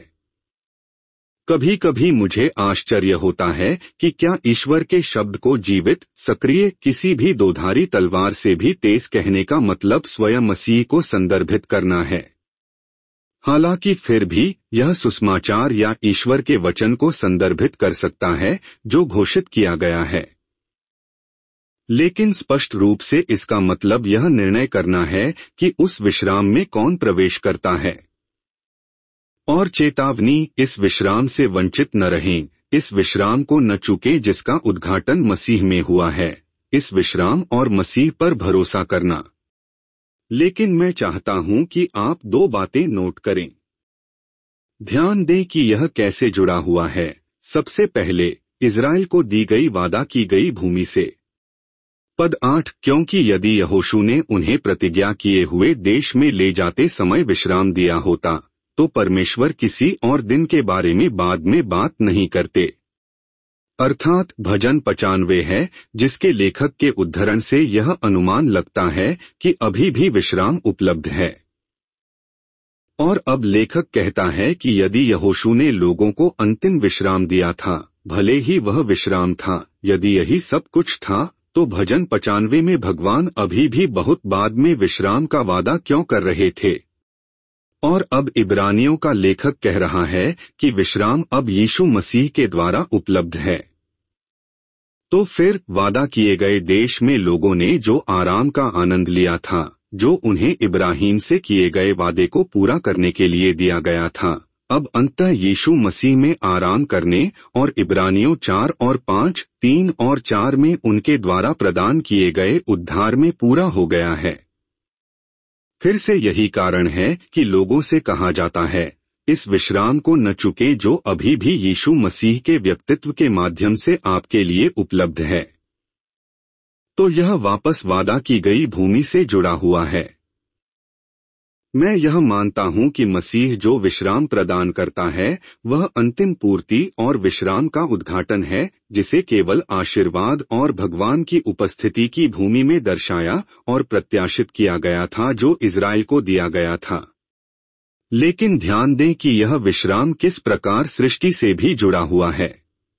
कभी कभी मुझे आश्चर्य होता है कि क्या ईश्वर के शब्द को जीवित, सक्रिय, किसी भी दोधारी तलवार से भी तेज कहने का मतलब स्वयं मसीह को संदर्भित करना है। हालांकि फिर भी यह सुसमाचार या ईश्वर के वचन को संदर्भित कर सकता है जो घोषित किया गया है। लेकिन स्पष्ट रूप से इसका मतलब यह निर्णय करना है कि उस विश्राम में कौन प्रवेश करता है। और चेतावनी, इस विश्राम से वंचित न रहें, इस विश्राम को न चूकें जिसका उद्घाटन मसीह में हुआ है, इस विश्राम और मसीह पर भरोसा करना। लेकिन मैं चाहता हूं कि आप दो बातें नोट करें। ध्यान दें कि यह कैसे जुड़ा हुआ है। सबसे पहले इज़राइल को दी गई वादा की गई भूमि से। पद आठ, क्योंकि यदि यहोशू ने उन्हें प्रतिज्ञा किए हुए देश में ले जाते समय विश्राम दिया होता तो परमेश्वर किसी और दिन के बारे में बाद में बात नहीं करते। अर्थात भजन पचानवे है जिसके लेखक के उद्धरण से यह अनुमान लगता है कि अभी भी विश्राम उपलब्ध है। और अब लेखक कहता है कि यदि यहोशू ने लोगों को अंतिम विश्राम दिया था, भले ही वह विश्राम था, यदि यही सब कुछ था, तो भजन पचानवे में भगवान अभी भी बहुत बाद में विश्राम का वादा क्यों कर रहे थे? और अब इब्रानियों का लेखक कह रहा है कि विश्राम अब यीशु मसीह के द्वारा उपलब्ध है। तो फिर वादा किए गए देश में लोगों ने जो आराम का आनंद लिया था, जो उन्हें इब्राहिम से किए गए वादे को पूरा करने के लिए दिया गया था, अब अंततः यीशु मसीह में आराम करने और इब्रानियों चार और पाँच, तीन और चार में उनके द्वारा प्रदान किए गए उद्धार में पूरा हो गया है। फिर से यही कारण है कि लोगों से कहा जाता है, इस विश्राम को न चुके जो अभी भी यीशु मसीह के व्यक्तित्व के माध्यम से आपके लिए उपलब्ध है। तो यह वापस वादा की गई भूमि से जुड़ा हुआ है। मैं यह मानता हूं कि मसीह जो विश्राम प्रदान करता है वह अंतिम पूर्ति और विश्राम का उद्घाटन है, जिसे केवल आशीर्वाद और भगवान की उपस्थिति की भूमि में दर्शाया और प्रत्याशित किया गया था जो इज़राइल को दिया गया था। लेकिन ध्यान दें कि यह विश्राम किस प्रकार सृष्टि से भी जुड़ा हुआ है।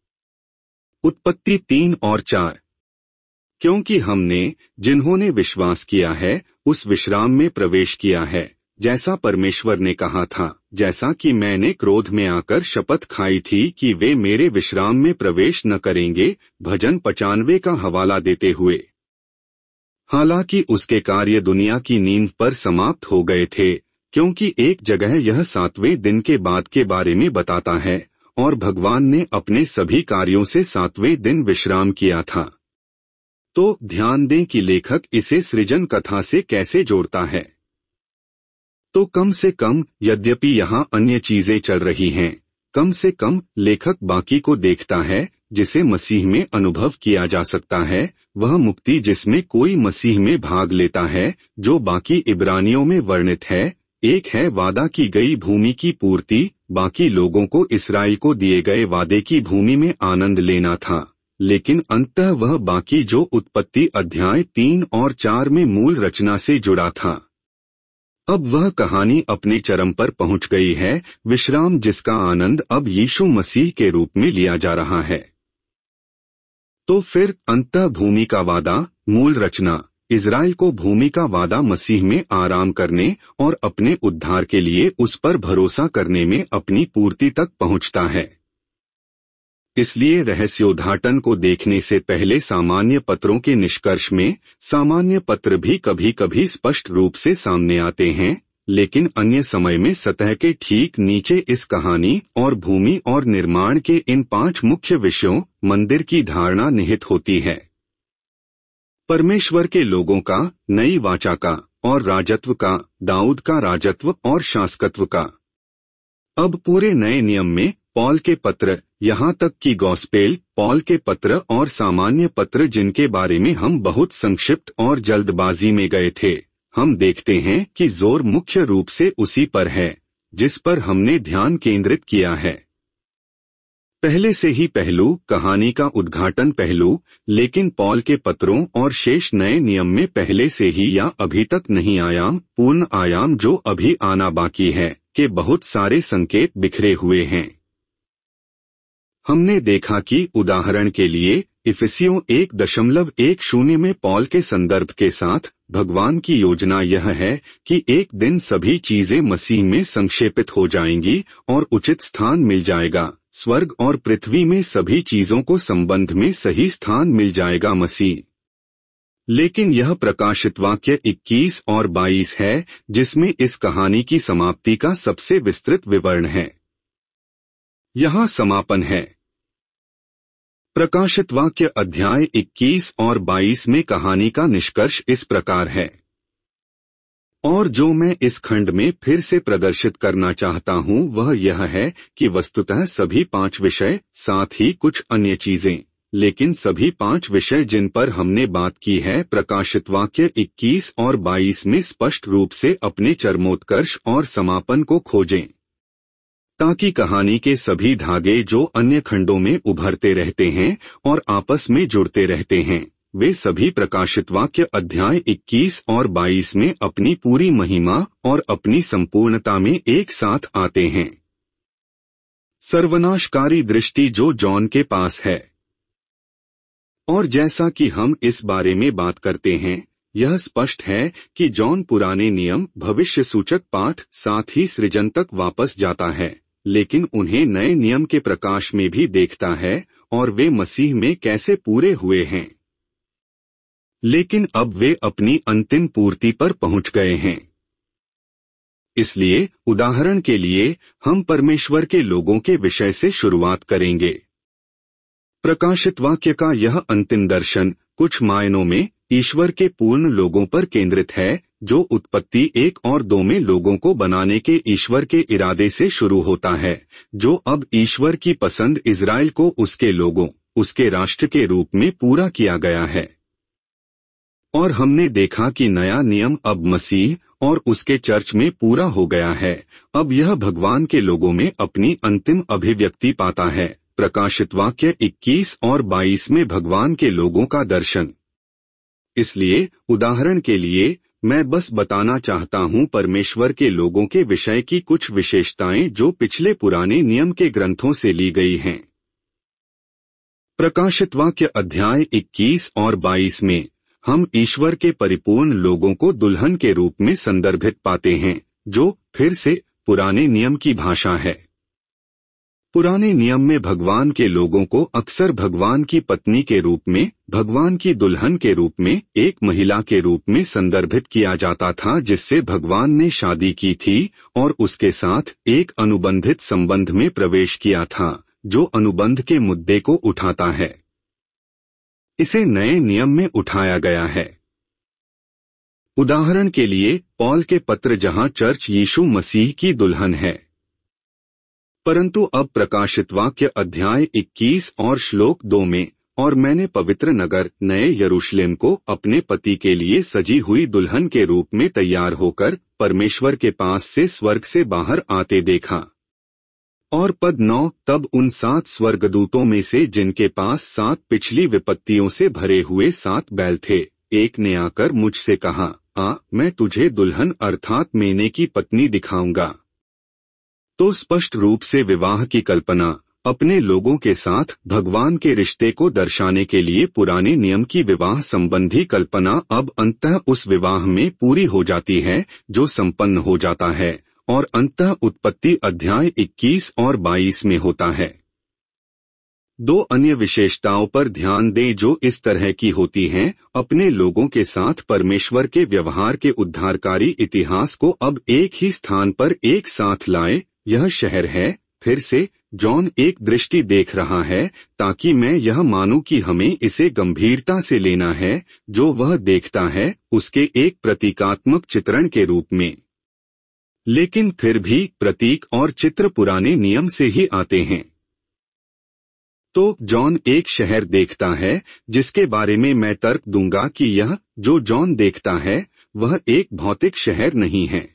उत्पत्ति तीन और चार। क्योंकि हमने, जिन्होंने विश्वास किया है, उस विश्राम में प्रवेश किया है, जैसा परमेश्वर ने कहा था, जैसा कि मैंने क्रोध में आकर शपथ खाई थी कि वे मेरे विश्राम में प्रवेश न करेंगे। भजन पचानवे का हवाला देते हुए। हालांकि उसके कार्य दुनिया की नींव पर समाप्त हो गए थे, क्योंकि एक जगह यह सातवें दिन के बाद के बारे में बताता है, और भगवान ने अपने सभी कार्यों से सातवें दिन विश्राम किया था। तो ध्यान दें कि लेखक इसे सृजन कथा से कैसे जोड़ता है। तो कम से कम, यद्यपि यहाँ अन्य चीजें चल रही हैं, कम से कम लेखक बाकी को देखता है जिसे मसीह में अनुभव किया जा सकता है, वह मुक्ति जिसमें कोई मसीह में भाग लेता है, जो बाकी इब्रानियों में वर्णित है। एक है वादा की गई भूमि की पूर्ति, बाकी लोगों को इस्राएल को दिए गए वादे की भूमि में आनंद लेना था, लेकिन अंततः वह बाकी जो उत्पत्ति अध्याय तीन और चार में मूल रचना से जुड़ा था। अब वह कहानी अपने चरम पर पहुंच गई है, विश्राम जिसका आनंद अब यीशु मसीह के रूप में लिया जा रहा है। तो फिर अंततः भूमि का वादा, मूल रचना, इज़राइल को भूमि का वादा मसीह में आराम करने और अपने उद्धार के लिए उस पर भरोसा करने में अपनी पूर्ति तक पहुंचता है। इसलिए रहस्योद्घाटन को देखने से पहले सामान्य पत्रों के निष्कर्ष में, सामान्य पत्र भी कभी कभी स्पष्ट रूप से सामने आते हैं, लेकिन अन्य समय में सतह के ठीक नीचे इस कहानी और भूमि और निर्माण के इन पांच मुख्य विषयों, मंदिर की धारणा निहित होती है। परमेश्वर के लोगों का, नई वाचा का और राजत्व का, दाऊद का राजत्व और शासकत्व का। अब पूरे नए नियम में पॉल के पत्र, यहाँ तक कि गॉस्पेल, पॉल के पत्र और सामान्य पत्र जिनके बारे में हम बहुत संक्षिप्त और जल्दबाजी में गए थे, हम देखते हैं कि जोर मुख्य रूप से उसी पर है जिस पर हमने ध्यान केंद्रित किया है। पहले से ही पहलू, कहानी का उद्घाटन पहलू, लेकिन पॉल के पत्रों और शेष नए नियम में पहले से ही या अभी तक नहीं आयाम, पूर्ण आयाम जो अभी आना बाकी है, के बहुत सारे संकेत बिखरे हुए हैं। हमने देखा कि उदाहरण के लिए इफिसियों एक दशमलव एक शून्य में पॉल के संदर्भ के साथ भगवान की योजना यह है कि एक दिन सभी चीजें मसीह में संक्षेपित हो जाएंगी और उचित स्थान मिल जाएगा, स्वर्ग और पृथ्वी में सभी चीजों को संबंध में सही स्थान मिल जाएगा मसीह। लेकिन यह प्रकाशित वाक्य इक्कीस और बाईस है जिसमें इस कहानी की समाप्ति का सबसे विस्तृत विवरण है। यहाँ समापन है। प्रकाशित वाक्य अध्याय इक्कीस और बाईस में कहानी का निष्कर्ष इस प्रकार है। और जो मैं इस खंड में फिर से प्रदर्शित करना चाहता हूँ वह यह है कि वस्तुतः सभी पांच विषय, साथ ही कुछ अन्य चीजें, लेकिन सभी पांच विषय जिन पर हमने बात की है प्रकाशित वाक्य इक्कीस और बाईस में स्पष्ट रूप से अपने चरमोत्कर्ष और समापन को खोजें, ताकि कहानी के सभी धागे जो अन्य खंडों में उभरते रहते हैं और आपस में जुड़ते रहते हैं, वे सभी प्रकाशित वाक्य अध्याय इक्कीस और बाईस में अपनी पूरी महिमा और अपनी संपूर्णता में एक साथ आते हैं। सर्वनाशकारी दृष्टि जो जॉन के पास है। और जैसा कि हम इस बारे में बात करते हैं, यह स्पष्ट है कि जॉन पुराने नियम भविष्य सूचक पाठ साथ ही सृजन तक वापस जाता है, लेकिन उन्हें नए नियम के प्रकाश में भी देखता है और वे मसीह में कैसे पूरे हुए हैं। लेकिन अब वे अपनी अंतिम पूर्ति पर पहुंच गए हैं। इसलिए उदाहरण के लिए हम परमेश्वर के लोगों के विषय से शुरुआत करेंगे। प्रकाशित वाक्य का यह अंतिम दर्शन कुछ मायनों में ईश्वर के पूर्ण लोगों पर केंद्रित है, जो उत्पत्ति एक और दो में लोगों को बनाने के ईश्वर के इरादे से शुरू होता है, जो अब ईश्वर की पसंद इज़राइल को उसके लोगों, उसके राष्ट्र के रूप में पूरा किया गया है। और हमने देखा कि नया नियम अब मसीह और उसके चर्च में पूरा हो गया है। अब यह भगवान के लोगों में अपनी अंतिम अभिव्यक्ति पाता है। प्रकाशित वाक्य इक्कीस और बाईस में भगवान के लोगों का दर्शन। इसलिए उदाहरण के लिए मैं बस बताना चाहता हूं परमेश्वर के लोगों के विषय की कुछ विशेषताएं जो पिछले पुराने नियम के ग्रंथों से ली गई हैं। प्रकाशित वाक्य अध्याय इक्कीस और बाईस में हम ईश्वर के परिपूर्ण लोगों को दुल्हन के रूप में संदर्भित पाते हैं, जो फिर से पुराने नियम की भाषा है। पुराने नियम में भगवान के लोगों को अक्सर भगवान की पत्नी के रूप में, भगवान की दुल्हन के रूप में, एक महिला के रूप में संदर्भित किया जाता था जिससे भगवान ने शादी की थी और उसके साथ एक अनुबंधित संबंध में प्रवेश किया था, जो अनुबंध के मुद्दे को उठाता है। इसे नए नियम में उठाया गया है। उदाहरण के लिए पौल के पत्र जहां चर्च यीशु मसीह की दुल्हन है। परंतु अब प्रकाशित वाक्य अध्याय इक्कीस और श्लोक दो में, और मैंने पवित्र नगर नए यरूशलेम को अपने पति के लिए सजी हुई दुल्हन के रूप में तैयार होकर परमेश्वर के पास से स्वर्ग से बाहर आते देखा। और पद नौ, तब उन सात स्वर्गदूतों में से जिनके पास सात पिछली विपत्तियों से भरे हुए सात बैल थे, एक ने आकर मुझसे कहा, आ, मैं तुझे दुल्हन अर्थात मेने की पत्नी दिखाऊंगा। तो स्पष्ट रूप से विवाह की कल्पना अपने लोगों के साथ भगवान के रिश्ते को दर्शाने के लिए पुराने नियम की विवाह संबंधी कल्पना अब अंततः उस विवाह में पूरी हो जाती है जो संपन्न हो जाता है और अंततः उत्पत्ति अध्याय इक्कीस और बाईस में होता है। दो अन्य विशेषताओं पर ध्यान दें जो इस तरह की होती हैं, अपने लोगों के साथ परमेश्वर के व्यवहार के उद्धारकारी इतिहास को अब एक ही स्थान पर एक साथ लाए। यह शहर है। फिर से जॉन एक दृष्टि देख रहा है ताकि मैं यह मानूं कि हमें इसे गंभीरता से लेना है जो वह देखता है उसके एक प्रतीकात्मक चित्रण के रूप में। लेकिन फिर भी प्रतीक और चित्र पुराने नियम से ही आते हैं। तो जॉन एक शहर देखता है जिसके बारे में मैं तर्क दूंगा कि यह जो जॉन देखता है वह एक भौतिक शहर नहीं है।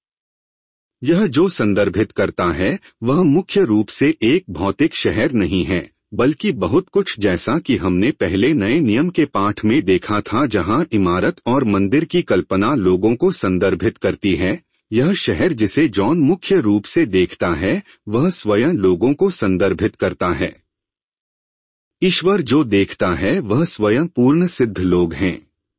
यह जो संदर्भित करता है वह मुख्य रूप से एक भौतिक शहर नहीं है, बल्कि बहुत कुछ जैसा कि हमने पहले नए नियम के पाठ में देखा था जहां इमारत और मंदिर की कल्पना लोगों को संदर्भित करती है। यह शहर जिसे जॉन मुख्य रूप से देखता है वह स्वयं लोगों को संदर्भित करता है। ईश्वर जो देखता है वह स्वयं पूर्ण सिद्ध लोग हैं।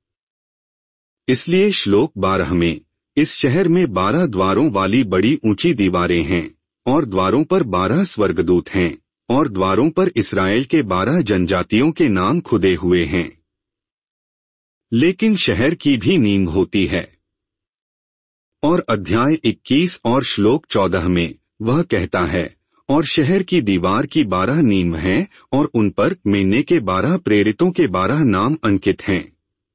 इसलिए श्लोक बारह में इस शहर में बारह द्वारों वाली बड़ी ऊंची दीवारें हैं और द्वारों पर बारह स्वर्गदूत हैं और द्वारों पर इस्राएल के बारह जनजातियों के नाम खुदे हुए हैं। लेकिन शहर की भी नींव होती है। और अध्याय इक्कीस और श्लोक चौदह में वह कहता है, और शहर की दीवार की बारह नींव हैं और उन पर मेने के बारह प्रेरितों के बारह नाम अंकित हैं।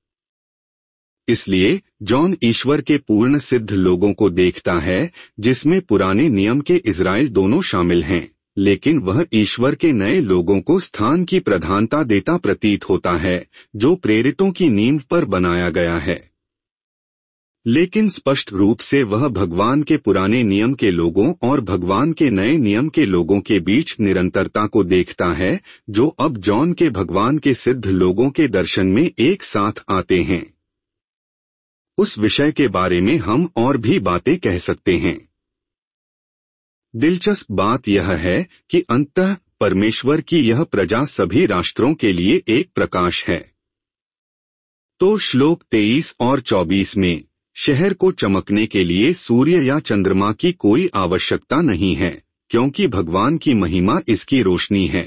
इसलिए जॉन ईश्वर के पूर्ण सिद्ध लोगों को देखता है जिसमें पुराने नियम के इज़राइल दोनों शामिल हैं, लेकिन वह ईश्वर के नए लोगों को स्थान की प्रधानता देता प्रतीत होता है जो प्रेरितों की नींव पर बनाया गया है। लेकिन स्पष्ट रूप से वह भगवान के पुराने नियम के लोगों और भगवान के नए नियम के लोगों के बीच निरंतरता को देखता है, जो अब जॉन के भगवान के सिद्ध लोगों के दर्शन में एक साथ आते हैं। उस विषय के बारे में हम और भी बातें कह सकते हैं। दिलचस्प बात यह है कि अंततः परमेश्वर की यह प्रजा सभी राष्ट्रों के लिए एक प्रकाश है। तो श्लोक तेईस और चौबीस में शहर को चमकने के लिए सूर्य या चंद्रमा की कोई आवश्यकता नहीं है, क्योंकि भगवान की महिमा इसकी रोशनी है।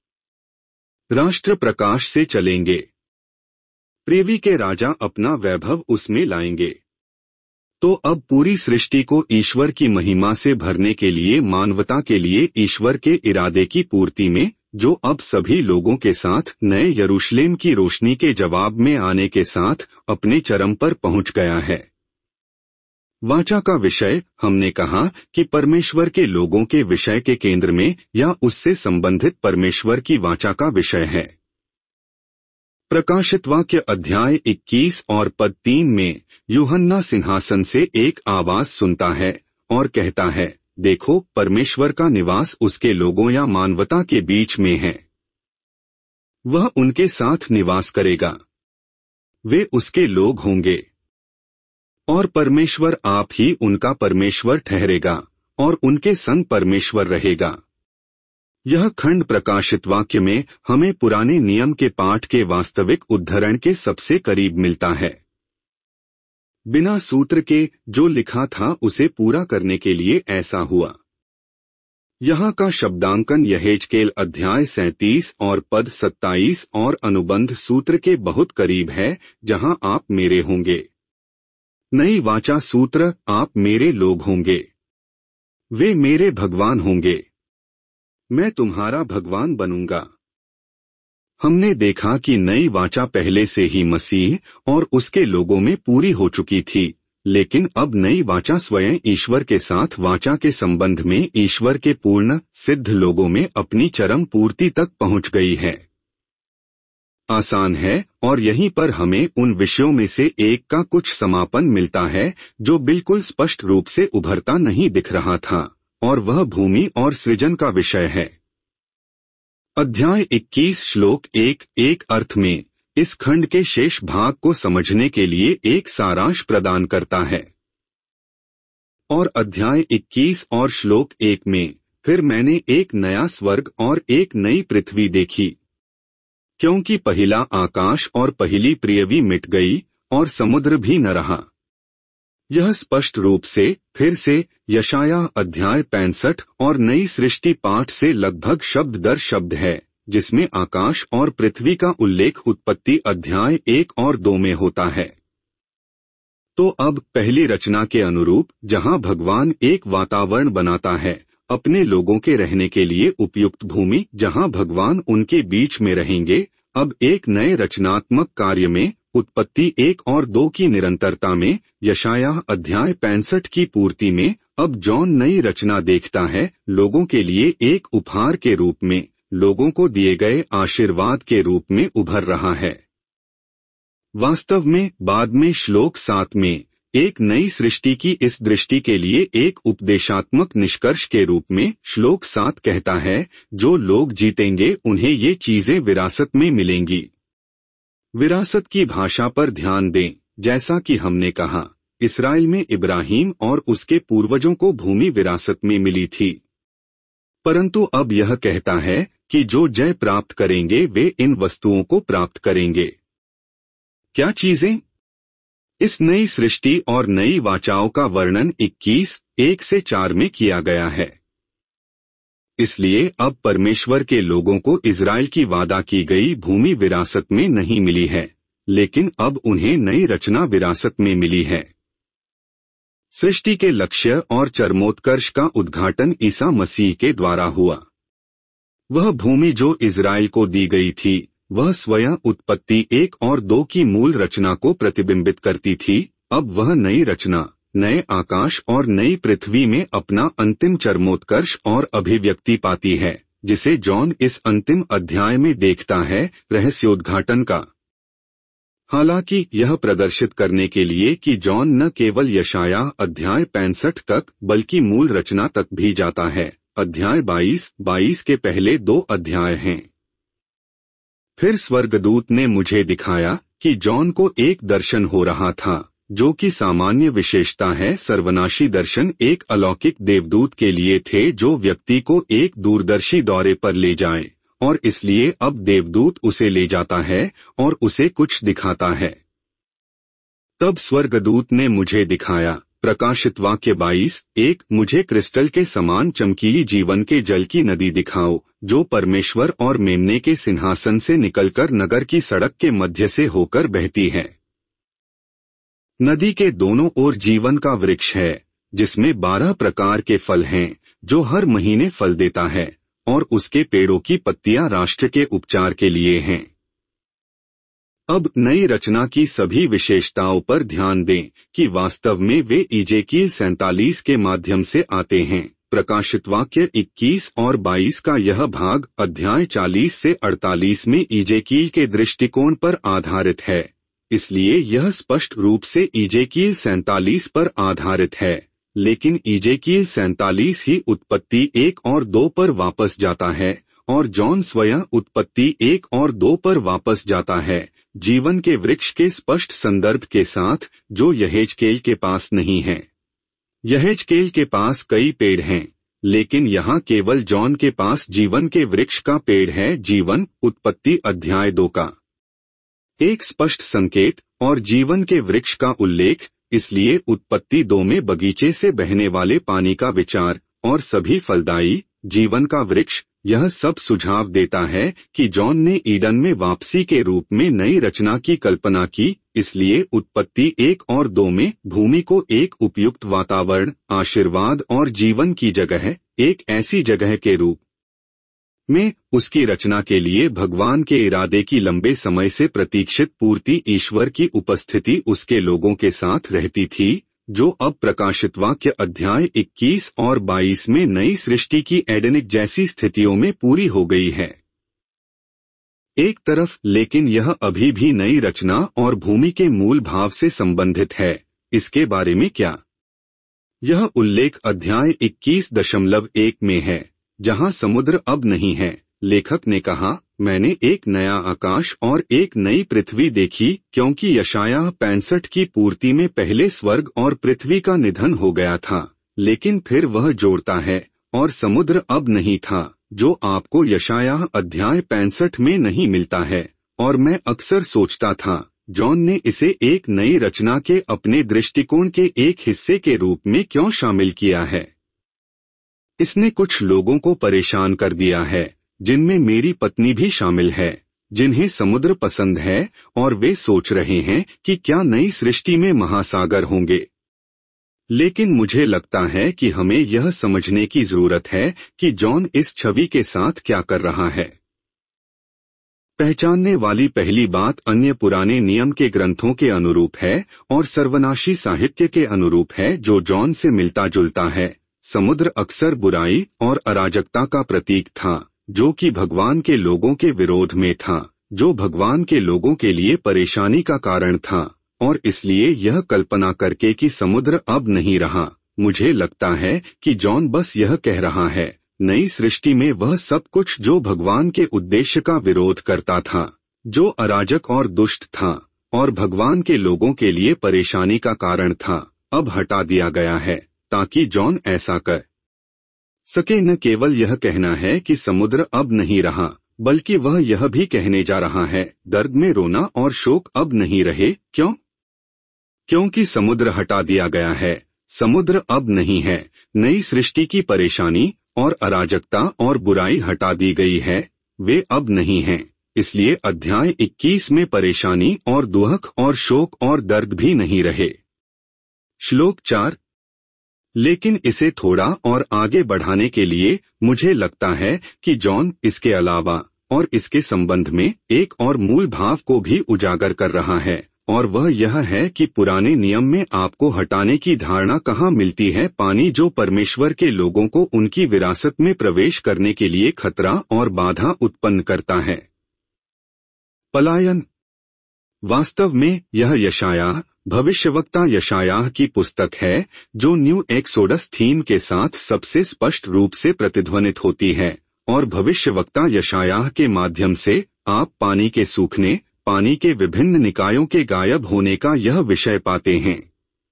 राष्ट्र प्रकाश से चलेंगे, पृथ्वी के राजा अपना वैभव उसमें लाएंगे। तो अब पूरी सृष्टि को ईश्वर की महिमा से भरने के लिए मानवता के लिए ईश्वर के इरादे की पूर्ति में, जो अब सभी लोगों के साथ नए यरूशलेम की रोशनी के जवाब में आने के साथ अपने चरम पर पहुंच गया है। वाचा का विषय हमने कहा कि परमेश्वर के लोगों के विषय के केंद्र में या उससे संबंधित परमेश्वर की वाचा का विषय है। प्रकाशित वाक्य अध्याय इक्कीस और पद तीन में यूहन्ना सिंहासन से एक आवाज सुनता है और कहता है, देखो परमेश्वर का निवास उसके लोगों या मानवता के बीच में है। वह उनके साथ निवास करेगा, वे उसके लोग होंगे और परमेश्वर आप ही उनका परमेश्वर ठहरेगा और उनके संग परमेश्वर रहेगा। यह खंड प्रकाशित वाक्य में हमें पुराने नियम के पाठ के वास्तविक उद्धरण के सबसे करीब मिलता है। बिना सूत्र के जो लिखा था उसे पूरा करने के लिए ऐसा हुआ। यहाँ का शब्दांकन यहेजकेल अध्याय सैंतीस और पद सत्ताईस और अनुबंध सूत्र के बहुत करीब है, जहाँ आप मेरे होंगे। नई वाचा सूत्र आप मेरे लोग होंगे, वे मेरे भगवान होंगे, मैं तुम्हारा भगवान बनूंगा। हमने देखा कि नई वाचा पहले से ही मसीह और उसके लोगों में पूरी हो चुकी थी, लेकिन अब नई वाचा स्वयं ईश्वर के साथ वाचा के संबंध में ईश्वर के पूर्ण सिद्ध लोगों में अपनी चरम पूर्ति तक पहुंच गई है। आसान है और यहीं पर हमें उन विषयों में से एक का कुछ समापन मिलता है जो बिल्कुल स्पष्ट रूप से उभरता नहीं दिख रहा था, और वह भूमि और सृजन का विषय है। अध्याय इक्कीस श्लोक एक एक अर्थ में इस खंड के शेष भाग को समझने के लिए एक सारांश प्रदान करता है। और अध्याय इक्कीस और श्लोक एक में फिर मैंने एक नया स्वर्ग और एक नई पृथ्वी देखी, क्योंकि पहला आकाश और पहली पृथ्वी मिट गई और समुद्र भी न रहा। यह स्पष्ट रूप से फिर से यशायाह अध्याय पैंसठ और नई सृष्टि पाठ से लगभग शब्द दर शब्द है, जिसमें आकाश और पृथ्वी का उल्लेख उत्पत्ति अध्याय एक और दो में होता है। तो अब पहली रचना के अनुरूप, जहां भगवान एक वातावरण बनाता है अपने लोगों के रहने के लिए उपयुक्त भूमि जहां भगवान उनके बीच में रहेंगे, अब एक नए रचनात्मक कार्य में उत्पत्ति एक और दो की निरंतरता में यशायाह अध्याय पैंसठ की पूर्ति में अब जॉन नई रचना देखता है, लोगों के लिए एक उपहार के रूप में, लोगों को दिए गए आशीर्वाद के रूप में उभर रहा है। वास्तव में बाद में श्लोक सात में एक नई सृष्टि की इस दृष्टि के लिए एक उपदेशात्मक निष्कर्ष के रूप में श्लोक सात कहता है, जो लोग जीतेंगे उन्हें ये चीजें विरासत में मिलेंगी। विरासत की भाषा पर ध्यान दें। जैसा कि हमने कहा, इस्राएल में इब्राहिम और उसके पूर्वजों को भूमि विरासत में मिली थी, परंतु अब यह कहता है कि जो जय प्राप्त करेंगे वे इन वस्तुओं को प्राप्त करेंगे। क्या चीजें? इस नई सृष्टि और नई वाचाओं का वर्णन इक्कीस एक से चार में किया गया है। इसलिए अब परमेश्वर के लोगों को इजराइल की वादा की गई भूमि विरासत में नहीं मिली है, लेकिन अब उन्हें नई रचना विरासत में मिली है। सृष्टि के लक्ष्य और चरमोत्कर्ष का उद्घाटन ईसा मसीह के द्वारा हुआ। वह भूमि जो इजराइल को दी गई थी, वह स्वयं उत्पत्ति एक और दो की मूल रचना को प्रतिबिंबित करती थी। अब वह नई रचना, नए आकाश और नई पृथ्वी में अपना अंतिम चरमोत्कर्ष और अभिव्यक्ति पाती है, जिसे जॉन इस अंतिम अध्याय में देखता है, रहस्योद्घाटन का। हालांकि यह प्रदर्शित करने के लिए कि जॉन न केवल यशायाह अध्याय पैंसठ तक बल्कि मूल रचना तक भी जाता है। अध्याय बाईस बाईस के पहले दो अध्याय हैं। फिर स्वर्गदूत ने मुझे दिखाया कि जॉन को एक दर्शन हो रहा था, जो कि सामान्य विशेषता है। सर्वनाशी दर्शन एक अलौकिक देवदूत के लिए थे जो व्यक्ति को एक दूरदर्शी दौरे पर ले जाए, और इसलिए अब देवदूत उसे ले जाता है और उसे कुछ दिखाता है। तब स्वर्गदूत ने मुझे दिखाया, प्रकाशित वाक्य बाईस एक, मुझे क्रिस्टल के समान चमकीली जीवन के जल की नदी दिखाओ, जो परमेश्वर और मेमने के सिंहासन से निकलकर नगर की सड़क के मध्य से होकर बहती है। नदी के दोनों ओर जीवन का वृक्ष है, जिसमें बारह प्रकार के फल हैं, जो हर महीने फल देता है, और उसके पेड़ों की पत्तियां राष्ट्र के उपचार के लिए हैं। अब नई रचना की सभी विशेषताओं पर ध्यान दें कि वास्तव में वे इजेकियल सैंतालीस के माध्यम से आते हैं। प्रकाशित वाक्य इक्कीस और बाईस का यह भाग अध्याय चालीस से अड़तालीस में इजेकियल के दृष्टिकोण पर आधारित है, इसलिए यह स्पष्ट रूप से इजेकियल सैंतालीस पर आधारित है। लेकिन इजेकियल सैंतालीस ही उत्पत्ति एक और दो पर वापस जाता है, और जॉन स्वयं उत्पत्ति एक और दो पर वापस जाता है, जीवन के वृक्ष के स्पष्ट संदर्भ के साथ, जो यहेजकेल के पास नहीं है। यहेजकेल के पास कई पेड़ हैं, लेकिन यहाँ केवल जॉन के पास जीवन के वृक्ष का पेड़ है। जीवन उत्पत्ति अध्याय दो का एक स्पष्ट संकेत और जीवन के वृक्ष का उल्लेख, इसलिए उत्पत्ति दो में बगीचे से बहने वाले पानी का विचार और सभी फलदायी जीवन का वृक्ष, यह सब सुझाव देता है कि जॉन ने ईडन में वापसी के रूप में नई रचना की कल्पना की। इसलिए उत्पत्ति एक और दो में भूमि को एक उपयुक्त वातावरण, आशीर्वाद और जीवन की जगह, एक ऐसी जगह के रूप में उसकी रचना के लिए भगवान के इरादे की लंबे समय से प्रतीक्षित पूर्ति, ईश्वर की उपस्थिति उसके लोगों के साथ रहती थी, जो अब प्रकाशित वाक्य अध्याय इक्कीस और बाईस में नई सृष्टि की एडेनिक जैसी स्थितियों में पूरी हो गई है। एक तरफ लेकिन यह अभी भी नई रचना और भूमि के मूल भाव से संबंधित है। इसके बारे में क्या? यह उल्लेख अध्याय इक्कीस दशमलव एक में है, जहां समुद्र अब नहीं है। लेखक ने कहा, मैंने एक नया आकाश और एक नई पृथ्वी देखी, क्योंकि यशायाह पैंसठ की पूर्ति में पहले स्वर्ग और पृथ्वी का निधन हो गया था। लेकिन फिर वह जोड़ता है, और समुद्र अब नहीं था, जो आपको यशायाह अध्याय पैंसठ में नहीं मिलता है। और मैं अक्सर सोचता था, जॉन ने इसे एक नई रचना के अपने दृष्टिकोण के एक हिस्से के रूप में क्यों शामिल किया है। इसने कुछ लोगों को परेशान कर दिया है, जिनमें मेरी पत्नी भी शामिल है, जिन्हें समुद्र पसंद है, और वे सोच रहे हैं कि क्या नई सृष्टि में महासागर होंगे। लेकिन मुझे लगता है कि हमें यह समझने की जरूरत है कि जॉन इस छवि के साथ क्या कर रहा है। पहचानने वाली पहली बात अन्य पुराने नियम के ग्रंथों के अनुरूप है और सर्वनाशी साहित्य के अनुरूप है, जो जॉन से मिलता जुलता है। समुद्र अक्सर बुराई और अराजकता का प्रतीक था, जो कि भगवान के लोगों के विरोध में था, जो भगवान के लोगों के लिए परेशानी का कारण था। और इसलिए यह कल्पना करके कि समुद्र अब नहीं रहा, मुझे लगता है कि जॉन बस यह कह रहा है, नई सृष्टि में वह सब कुछ जो भगवान के उद्देश्य का विरोध करता था, जो अराजक और दुष्ट था और भगवान के लोगों के लिए परेशानी का कारण था, अब हटा दिया गया है, ताकि जॉन ऐसा कर सके। न केवल यह कहना है कि समुद्र अब नहीं रहा, बल्कि वह यह भी कहने जा रहा है, दर्द में रोना और शोक अब नहीं रहे। क्यों? क्योंकि समुद्र हटा दिया गया है, समुद्र अब नहीं है। नई सृष्टि की परेशानी और अराजकता और बुराई हटा दी गई है, वे अब नहीं हैं। इसलिए अध्याय इक्कीस में परेशानी और दुख और शोक और दर्द भी नहीं रहे। श्लोक चार। लेकिन इसे थोड़ा और आगे बढ़ाने के लिए मुझे लगता है कि जॉन इसके अलावा और इसके संबंध में एक और मूल भाव को भी उजागर कर रहा है, और वह यह है कि पुराने नियम में आपको हटाने की धारणा कहाँ मिलती है। पानी जो परमेश्वर के लोगों को उनकी विरासत में प्रवेश करने के लिए खतरा और बाधा उत्पन्न करता है। पलायन। वास्तव में यह यशायाह भविष्यवक्ता यशायाह की पुस्तक है जो न्यू एक्सोडस थीम के साथ सबसे स्पष्ट रूप से प्रतिध्वनित होती है, और भविष्यवक्ता यशायाह के माध्यम से आप पानी के सूखने, पानी के विभिन्न निकायों के गायब होने का यह विषय पाते हैं।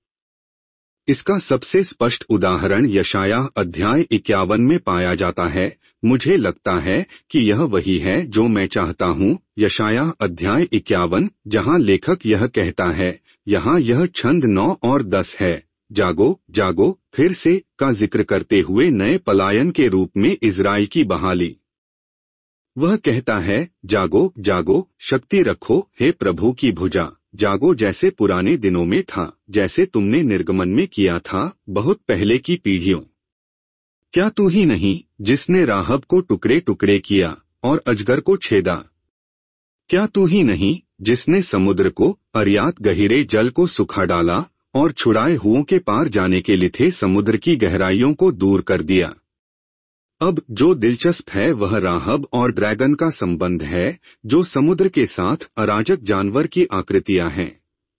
इसका सबसे स्पष्ट उदाहरण यशायाह अध्याय इक्यावन में पाया जाता है। मुझे लगता है कि यह वही है जो मैं चाहता हूँ। यशायाह अध्याय इक्यावन, जहाँ लेखक यह कहता है, यहाँ यह छंद नौ और दस है, जागो जागो फिर से का जिक्र करते हुए नए पलायन के रूप में इजराइल की बहाली। वह कहता है, जागो जागो, शक्ति रखो हे प्रभु की भुजा, जागो जैसे पुराने दिनों में था, जैसे तुमने निर्गमन में किया था, बहुत पहले की पीढ़ियों। क्या तू ही नहीं जिसने राहब को टुकड़े टुकड़े किया और अजगर को छेदा? क्या तू ही नहीं जिसने समुद्र को, अरियात गहिरे जल को सुखा डाला और छुड़ाए हुओं के पार जाने के लिथे समुद्र की गहराइयों को दूर कर दिया? अब जो दिलचस्प है वह राहब और ड्रैगन का संबंध है, जो समुद्र के साथ अराजक जानवर की आकृतियां हैं।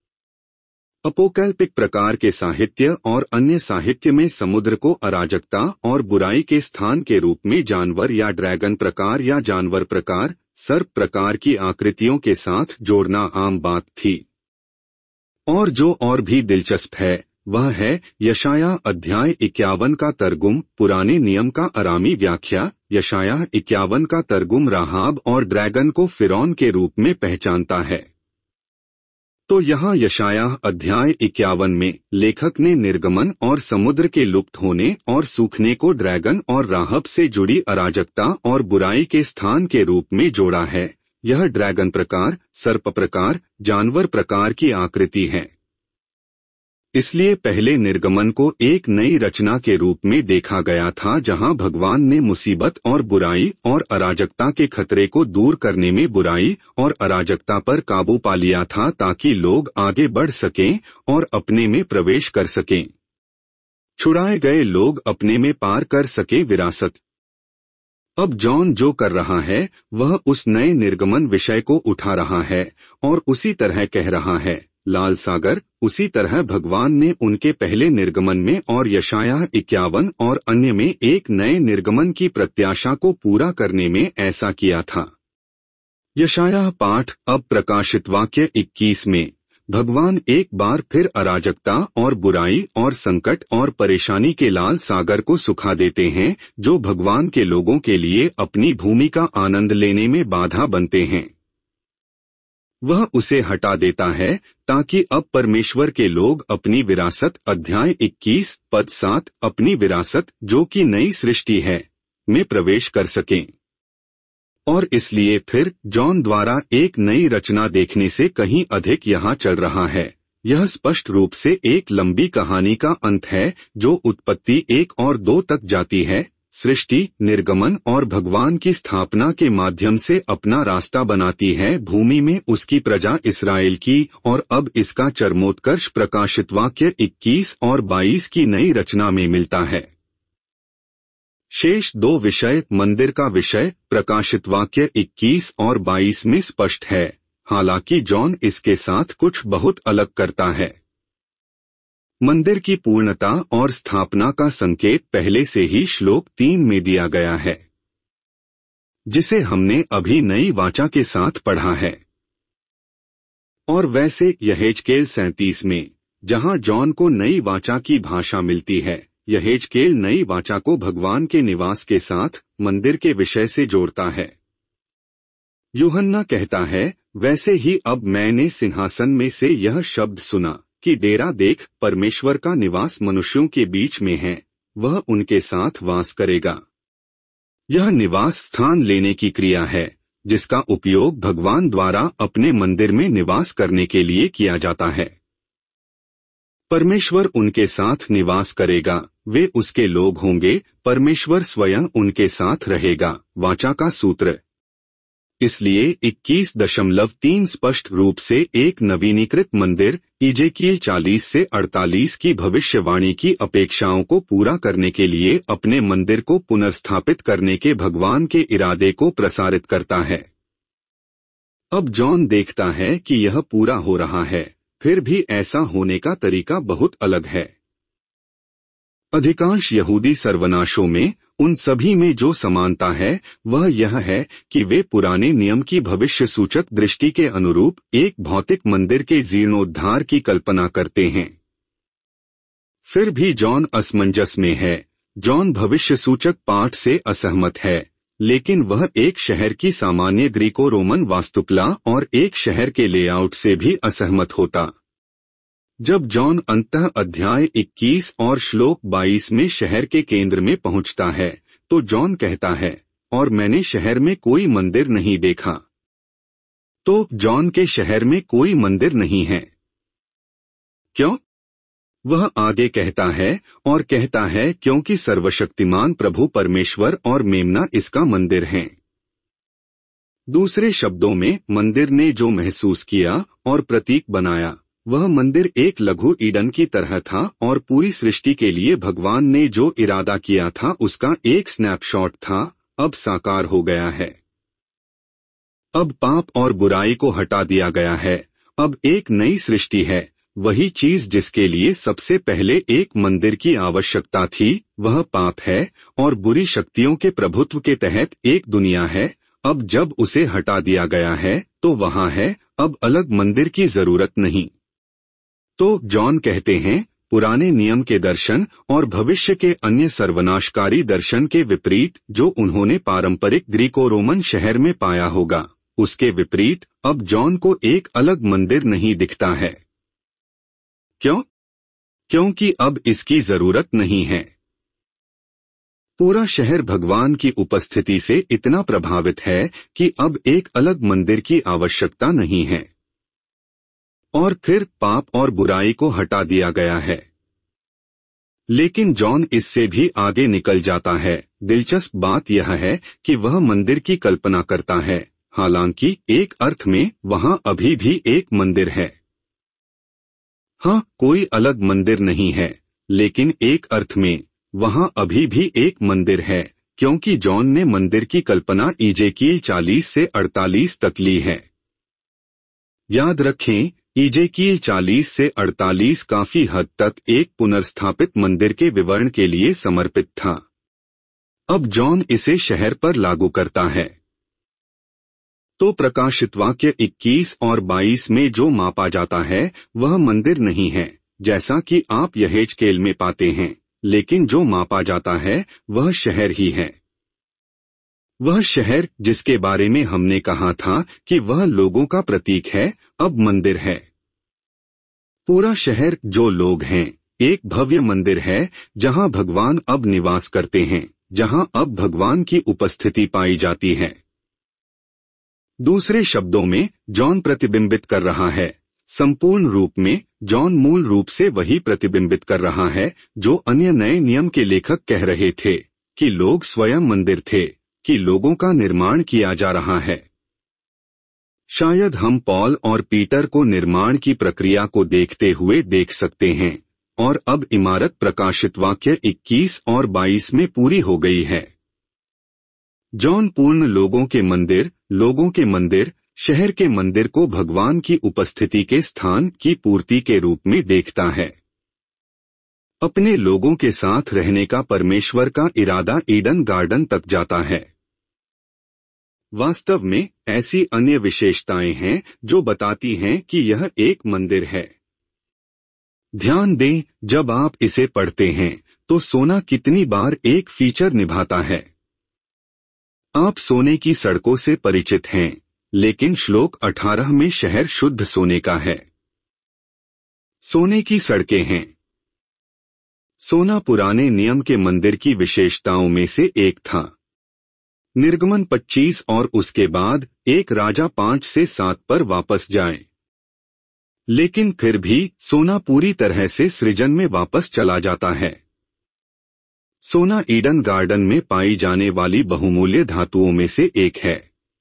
अपोकैल्पिक प्रकार के साहित्य और अन्य साहित्य में समुद्र को अराजकता और बुराई के स्थान के रूप में जानवर या ड्रैगन प्रकार या जानवर प्रकार, सर्प प्रकार की आकृतियों के साथ जोड़ना आम बात थी। और जो और भी दिलचस्प है वह है यशायाह अध्याय इक्यावन का तर्जुम, पुराने नियम का अरामी व्याख्या। यशायाह इक्यावन का तर्जुम राहाब और ड्रैगन को फिरौन के रूप में पहचानता है। तो यहाँ यशायाह अध्याय इक्यावन में लेखक ने निर्गमन और समुद्र के लुप्त होने और सूखने को ड्रैगन और राहब से जुड़ी अराजकता और बुराई के स्थान के रूप में जोड़ा है। यह ड्रैगन प्रकार, सर्प प्रकार, जानवर प्रकार की आकृति है। इसलिए पहले निर्गमन को एक नई रचना के रूप में देखा गया था, जहां भगवान ने मुसीबत और बुराई और अराजकता के खतरे को दूर करने में बुराई और अराजकता पर काबू पा लिया था, ताकि लोग आगे बढ़ सकें और अपने में प्रवेश कर सकें। छुड़ाए गए लोग अपने में पार कर सकें विरासत। अब जॉन जो कर रहा है वह उस नए निर्गमन विषय को उठा रहा है और उसी तरह कह रहा है, लाल सागर। उसी तरह भगवान ने उनके पहले निर्गमन में और यशायाह इक्यावन और अन्य में एक नए निर्गमन की प्रत्याशा को पूरा करने में ऐसा किया था। यशायाह पाठ अब प्रकाशित वाक्य इक्कीस में भगवान एक बार फिर अराजकता और बुराई और संकट और परेशानी के लाल सागर को सुखा देते हैं, जो भगवान के लोगों के लिए अपनी भूमि का आनंद लेने में बाधा बनते हैं। वह उसे हटा देता है ताकि अब परमेश्वर के लोग अपनी विरासत, अध्याय इक्कीस पद सात, अपनी विरासत जो कि नई सृष्टि है में प्रवेश कर सकें। और इसलिए फिर जॉन द्वारा एक नई रचना देखने से कहीं अधिक यहाँ चल रहा है। यह स्पष्ट रूप से एक लंबी कहानी का अंत है जो उत्पत्ति एक और दो तक जाती है, सृष्टि, निर्गमन और भगवान की स्थापना के माध्यम से अपना रास्ता बनाती है भूमि में उसकी प्रजा इस्राएल की, और अब इसका चरमोत्कर्ष प्रकाशित वाक्य इक्कीस और बाईस की नई रचना में मिलता है। शेष दो विषय, मंदिर का विषय प्रकाशित वाक्य इक्कीस और बाईस में स्पष्ट है, हालांकि जॉन इसके साथ कुछ बहुत अलग करता है। मंदिर की पूर्णता और स्थापना का संकेत पहले से ही श्लोक तीन में दिया गया है, जिसे हमने अभी नई वाचा के साथ पढ़ा है। और वैसे यहेजकेल सैंतीस में, जहां जॉन को नई वाचा की भाषा मिलती है, यहेजकेल नई वाचा को भगवान के निवास के साथ मंदिर के विषय से जोड़ता है। यूहन्ना कहता है, वैसे ही अब मैंने सिंहासन में से यह शब्द सुना कि डेरा देख, परमेश्वर का निवास मनुष्यों के बीच में है, वह उनके साथ वास करेगा। यह निवास स्थान लेने की क्रिया है जिसका उपयोग भगवान द्वारा अपने मंदिर में निवास करने के लिए किया जाता है। परमेश्वर उनके साथ निवास करेगा, वे उसके लोग होंगे, परमेश्वर स्वयं उनके साथ रहेगा। वाचा का सूत्र। इसलिए इक्कीस दशमलव तीन स्पष्ट रूप से एक नवीनीकृत मंदिर, इजेकियल चालीस से अड़तालीस की भविष्यवाणी की अपेक्षाओं को पूरा करने के लिए अपने मंदिर को पुनर्स्थापित करने के भगवान के इरादे को प्रसारित करता है। अब जॉन देखता है कि यह पूरा हो रहा है, फिर भी ऐसा होने का तरीका बहुत अलग है। अधिकांश यहूदी सर्वनाशों में उन सभी में जो समानता है वह यह है कि वे पुराने नियम की भविष्य सूचक दृष्टि के अनुरूप एक भौतिक मंदिर के जीर्णोद्धार की कल्पना करते हैं। फिर भी जॉन असमंजस में है। जॉन भविष्य सूचक पाठ से असहमत है, लेकिन वह एक शहर की सामान्य ग्रीको रोमन वास्तुकला और एक शहर के लेआउट से भी असहमत होता। जब जॉन अंततः अध्याय इक्कीस और श्लोक बाईस में शहर के केंद्र में पहुंचता है, तो जॉन कहता है, और मैंने शहर में कोई मंदिर नहीं देखा। तो जॉन के शहर में कोई मंदिर नहीं है। क्यों? वह आगे कहता है और कहता है क्योंकि सर्वशक्तिमान प्रभु परमेश्वर और मेमना इसका मंदिर हैं। दूसरे शब्दों में, मंदिर ने जो महसूस किया और प्रतीक बनाया वह मंदिर एक लघु ईडन की तरह था, और पूरी सृष्टि के लिए भगवान ने जो इरादा किया था उसका एक स्नैपशॉट था, अब साकार हो गया है। अब पाप और बुराई को हटा दिया गया है, अब एक नई सृष्टि है। वही चीज जिसके लिए सबसे पहले एक मंदिर की आवश्यकता थी वह पाप है, और बुरी शक्तियों के प्रभुत्व के तहत एक दुनिया है। अब जब उसे हटा दिया गया है तो वहां है, अब अलग मंदिर की जरूरत नहीं। तो जॉन कहते हैं, पुराने नियम के दर्शन और भविष्य के अन्य सर्वनाशकारी दर्शन के विपरीत जो उन्होंने पारंपरिक ग्रीको रोमन शहर में पाया होगा, उसके विपरीत अब जॉन को एक अलग मंदिर नहीं दिखता है। क्यों? क्योंकि अब इसकी जरूरत नहीं है। पूरा शहर भगवान की उपस्थिति से इतना प्रभावित है कि अब एक अलग मंदिर की आवश्यकता नहीं है। और फिर पाप और बुराई को हटा दिया गया है। लेकिन जॉन इससे भी आगे निकल जाता है। दिलचस्प बात यह है कि वह मंदिर की कल्पना करता है, हालांकि एक अर्थ में वहां अभी भी एक मंदिर है। हाँ, कोई अलग मंदिर नहीं है, लेकिन एक अर्थ में वहां अभी भी एक मंदिर है, क्योंकि जॉन ने मंदिर की कल्पना इजेकियल चालीस से अड़तालीस तक ली है। याद रखें, इजेकियल चालीस से अड़तालीस काफी हद तक एक पुनर्स्थापित मंदिर के विवरण के लिए समर्पित था। अब जॉन इसे शहर पर लागू करता है। तो प्रकाशित वाक्य इक्कीस और बाईस में जो मापा जाता है वह मंदिर नहीं है, जैसा कि आप यहेजकेल में पाते हैं, लेकिन जो मापा जाता है वह शहर ही है। वह शहर जिसके बारे में हमने कहा था कि वह लोगों का प्रतीक है, अब मंदिर है। पूरा शहर जो लोग हैं, एक भव्य मंदिर है जहां भगवान अब निवास करते हैं, जहां अब भगवान की उपस्थिति पाई जाती है। दूसरे शब्दों में, जॉन प्रतिबिंबित कर रहा है। संपूर्ण रूप में जॉन मूल रूप से वही प्रतिबिंबित कर रहा है जो अन्य नए नियम के लेखक कह रहे थे, कि लोग स्वयं मंदिर थे, कि लोगों का निर्माण किया जा रहा है। शायद हम पॉल और पीटर को निर्माण की प्रक्रिया को देखते हुए देख सकते हैं, और अब इमारत प्रकाशित वाक्य इक्कीस और बाईस में पूरी हो गई है। जॉन पूर्ण लोगों के मंदिर, लोगों के मंदिर, शहर के मंदिर को भगवान की उपस्थिति के स्थान की पूर्ति के रूप में देखता है। अपने लोगों के साथ रहने का परमेश्वर का इरादा ईडन गार्डन तक जाता है। वास्तव में ऐसी अन्य विशेषताएं हैं जो बताती हैं कि यह एक मंदिर है। ध्यान दें, जब आप इसे पढ़ते हैं तो सोना कितनी बार एक फीचर निभाता है। आप सोने की सड़कों से परिचित हैं, लेकिन श्लोक अठारह में शहर शुद्ध सोने का है। सोने की सड़कें हैं। सोना पुराने नियम के मंदिर की विशेषताओं में से एक था। निर्गमन पच्चीस और उसके बाद एक राजा पांच से सात पर वापस जाए। लेकिन फिर भी सोना पूरी तरह से सृजन में वापस चला जाता है। सोना ईडन गार्डन में पाई जाने वाली बहुमूल्य धातुओं में से एक है।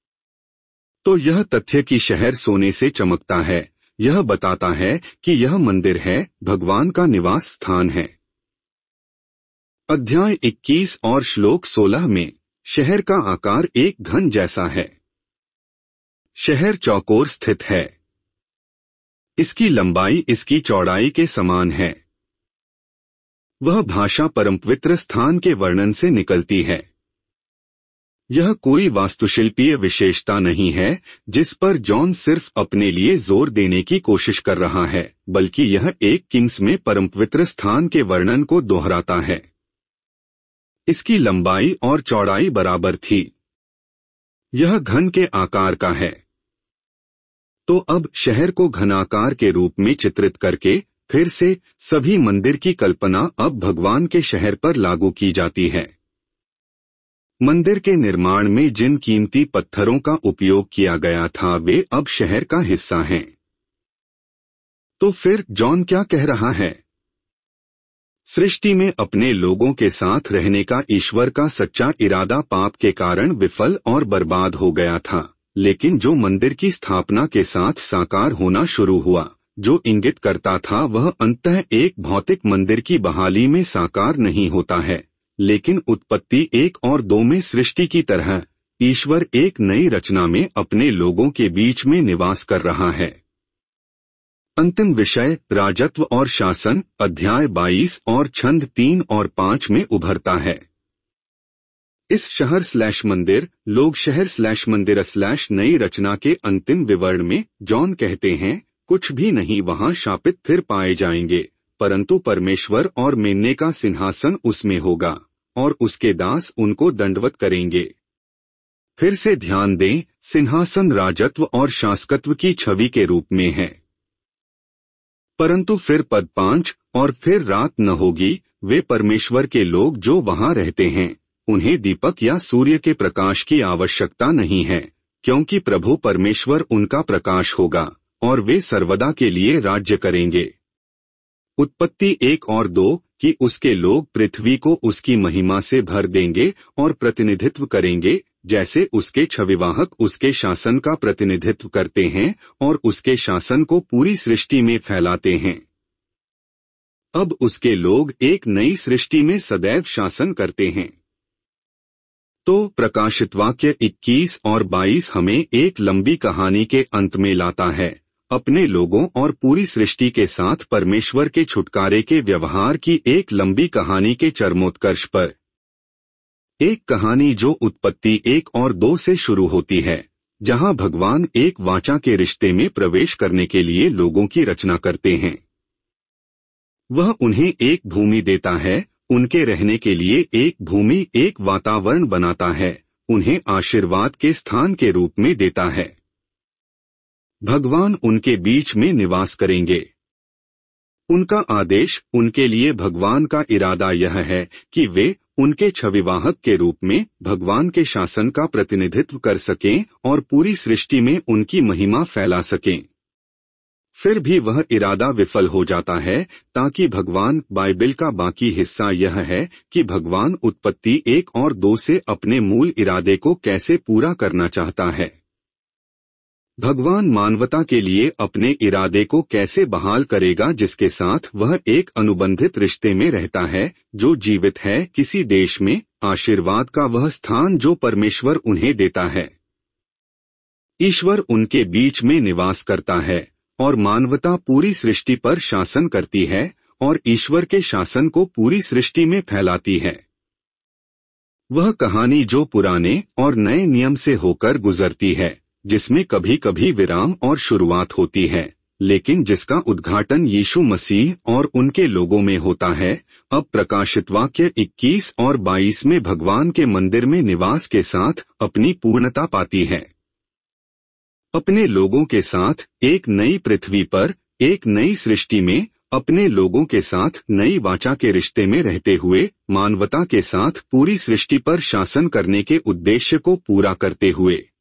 तो यह तथ्य कि शहर सोने से चमकता है, यह बताता है कि यह मंदिर है, भगवान का निवास स्थान है। अध्याय इक्कीस और श्लोक सोलह में शहर का आकार एक घन जैसा है। शहर चौकोर स्थित है। इसकी लंबाई इसकी चौड़ाई के समान है। वह भाषा परम पवित्र स्थान के वर्णन से निकलती है। यह कोई वास्तुशिल्पीय विशेषता नहीं है जिस पर जॉन सिर्फ अपने लिए जोर देने की कोशिश कर रहा है, बल्कि यह एक किंग्स में परम पवित्र स्थान के वर्णन को दोहराता है। इसकी लंबाई और चौड़ाई बराबर थी। यह घन के आकार का है। तो अब शहर को घनाकार के रूप में चित्रित करके फिर से सभी मंदिर की कल्पना अब भगवान के शहर पर लागू की जाती है। मंदिर के निर्माण में जिन कीमती पत्थरों का उपयोग किया गया था वे अब शहर का हिस्सा हैं। तो फिर जॉन क्या कह रहा है? सृष्टि में अपने लोगों के साथ रहने का ईश्वर का सच्चा इरादा पाप के कारण विफल और बर्बाद हो गया था, लेकिन जो मंदिर की स्थापना के साथ साकार होना शुरू हुआ, जो इंगित करता था वह अंततः एक भौतिक मंदिर की बहाली में साकार नहीं होता है, लेकिन उत्पत्ति एक और दो में सृष्टि की तरह ईश्वर एक नई रचना में अपने लोगों के बीच में निवास कर रहा है। अंतिम विषय राजत्व और शासन अध्याय बाईस और छंद तीन और पाँच में उभरता है। इस शहर स्लैश मंदिर लोग शहर स्लैश मंदिर स्लैश नई रचना के अंतिम विवरण में जॉन कहते हैं कुछ भी नहीं वहां शापित फिर पाए जाएंगे, परंतु परमेश्वर और मेन्ने का सिंहासन उसमें होगा और उसके दास उनको दंडवत करेंगे। फिर से ध्यान दें, सिंहासन राजत्व और शासकत्व की छवि के रूप में है। परंतु फिर पद पांच और फिर रात न होगी, वे परमेश्वर के लोग जो वहां रहते हैं उन्हें दीपक या सूर्य के प्रकाश की आवश्यकता नहीं है, क्योंकि प्रभु परमेश्वर उनका प्रकाश होगा और वे सर्वदा के लिए राज्य करेंगे। उत्पत्ति एक और दो कि उसके लोग पृथ्वी को उसकी महिमा से भर देंगे और प्रतिनिधित्व करेंगे, जैसे उसके छविवाहक उसके शासन का प्रतिनिधित्व करते हैं और उसके शासन को पूरी सृष्टि में फैलाते हैं। अब उसके लोग एक नई सृष्टि में सदैव शासन करते हैं। तो प्रकाशित वाक्य इक्कीस और बाईस हमें एक लंबी कहानी के अंत में लाता है, अपने लोगों और पूरी सृष्टि के साथ परमेश्वर के छुटकारे के व्यवहार की एक लंबी कहानी के चरमोत्कर्ष पर। एक कहानी जो उत्पत्ति एक और दो से शुरू होती है, जहां भगवान एक वाचा के रिश्ते में प्रवेश करने के लिए लोगों की रचना करते हैं। वह उन्हें एक भूमि देता है, उनके रहने के लिए एक भूमि एक वातावरण बनाता है, उन्हें आशीर्वाद के स्थान के रूप में देता है। भगवान उनके बीच में निवास करेंगे। उनका आदेश उनके लिए भगवान का इरादा यह है कि वे उनके छविवाहक के रूप में भगवान के शासन का प्रतिनिधित्व कर सकें और पूरी सृष्टि में उनकी महिमा फैला सकें। फिर भी वह इरादा विफल हो जाता है, ताकि भगवान बाइबल का बाकी हिस्सा यह है कि भगवान उत्पत्ति एक और दो से अपने मूल इरादे को कैसे पूरा करना चाहता है। भगवान मानवता के लिए अपने इरादे को कैसे बहाल करेगा, जिसके साथ वह एक अनुबंधित रिश्ते में रहता है जो जीवित है किसी देश में, आशीर्वाद का वह स्थान जो परमेश्वर उन्हें देता है। ईश्वर उनके बीच में निवास करता है और मानवता पूरी सृष्टि पर शासन करती है और ईश्वर के शासन को पूरी सृष्टि में फैलाती है। वह कहानी जो पुराने और नए नियम से होकर गुजरती है, जिसमें कभी कभी विराम और शुरुआत होती है, लेकिन जिसका उद्घाटन यीशु मसीह और उनके लोगों में होता है, अब प्रकाशित वाक्य इक्कीस और बाईस में भगवान के मंदिर में निवास के साथ अपनी पूर्णता पाती है। अपने लोगों के साथ एक नई पृथ्वी पर, एक नई सृष्टि में, अपने लोगों के साथ नई वाचा के रिश्ते में रहते हुए, मानवता के साथ पूरी सृष्टि पर शासन करने के उद्देश्य को पूरा करते हुए।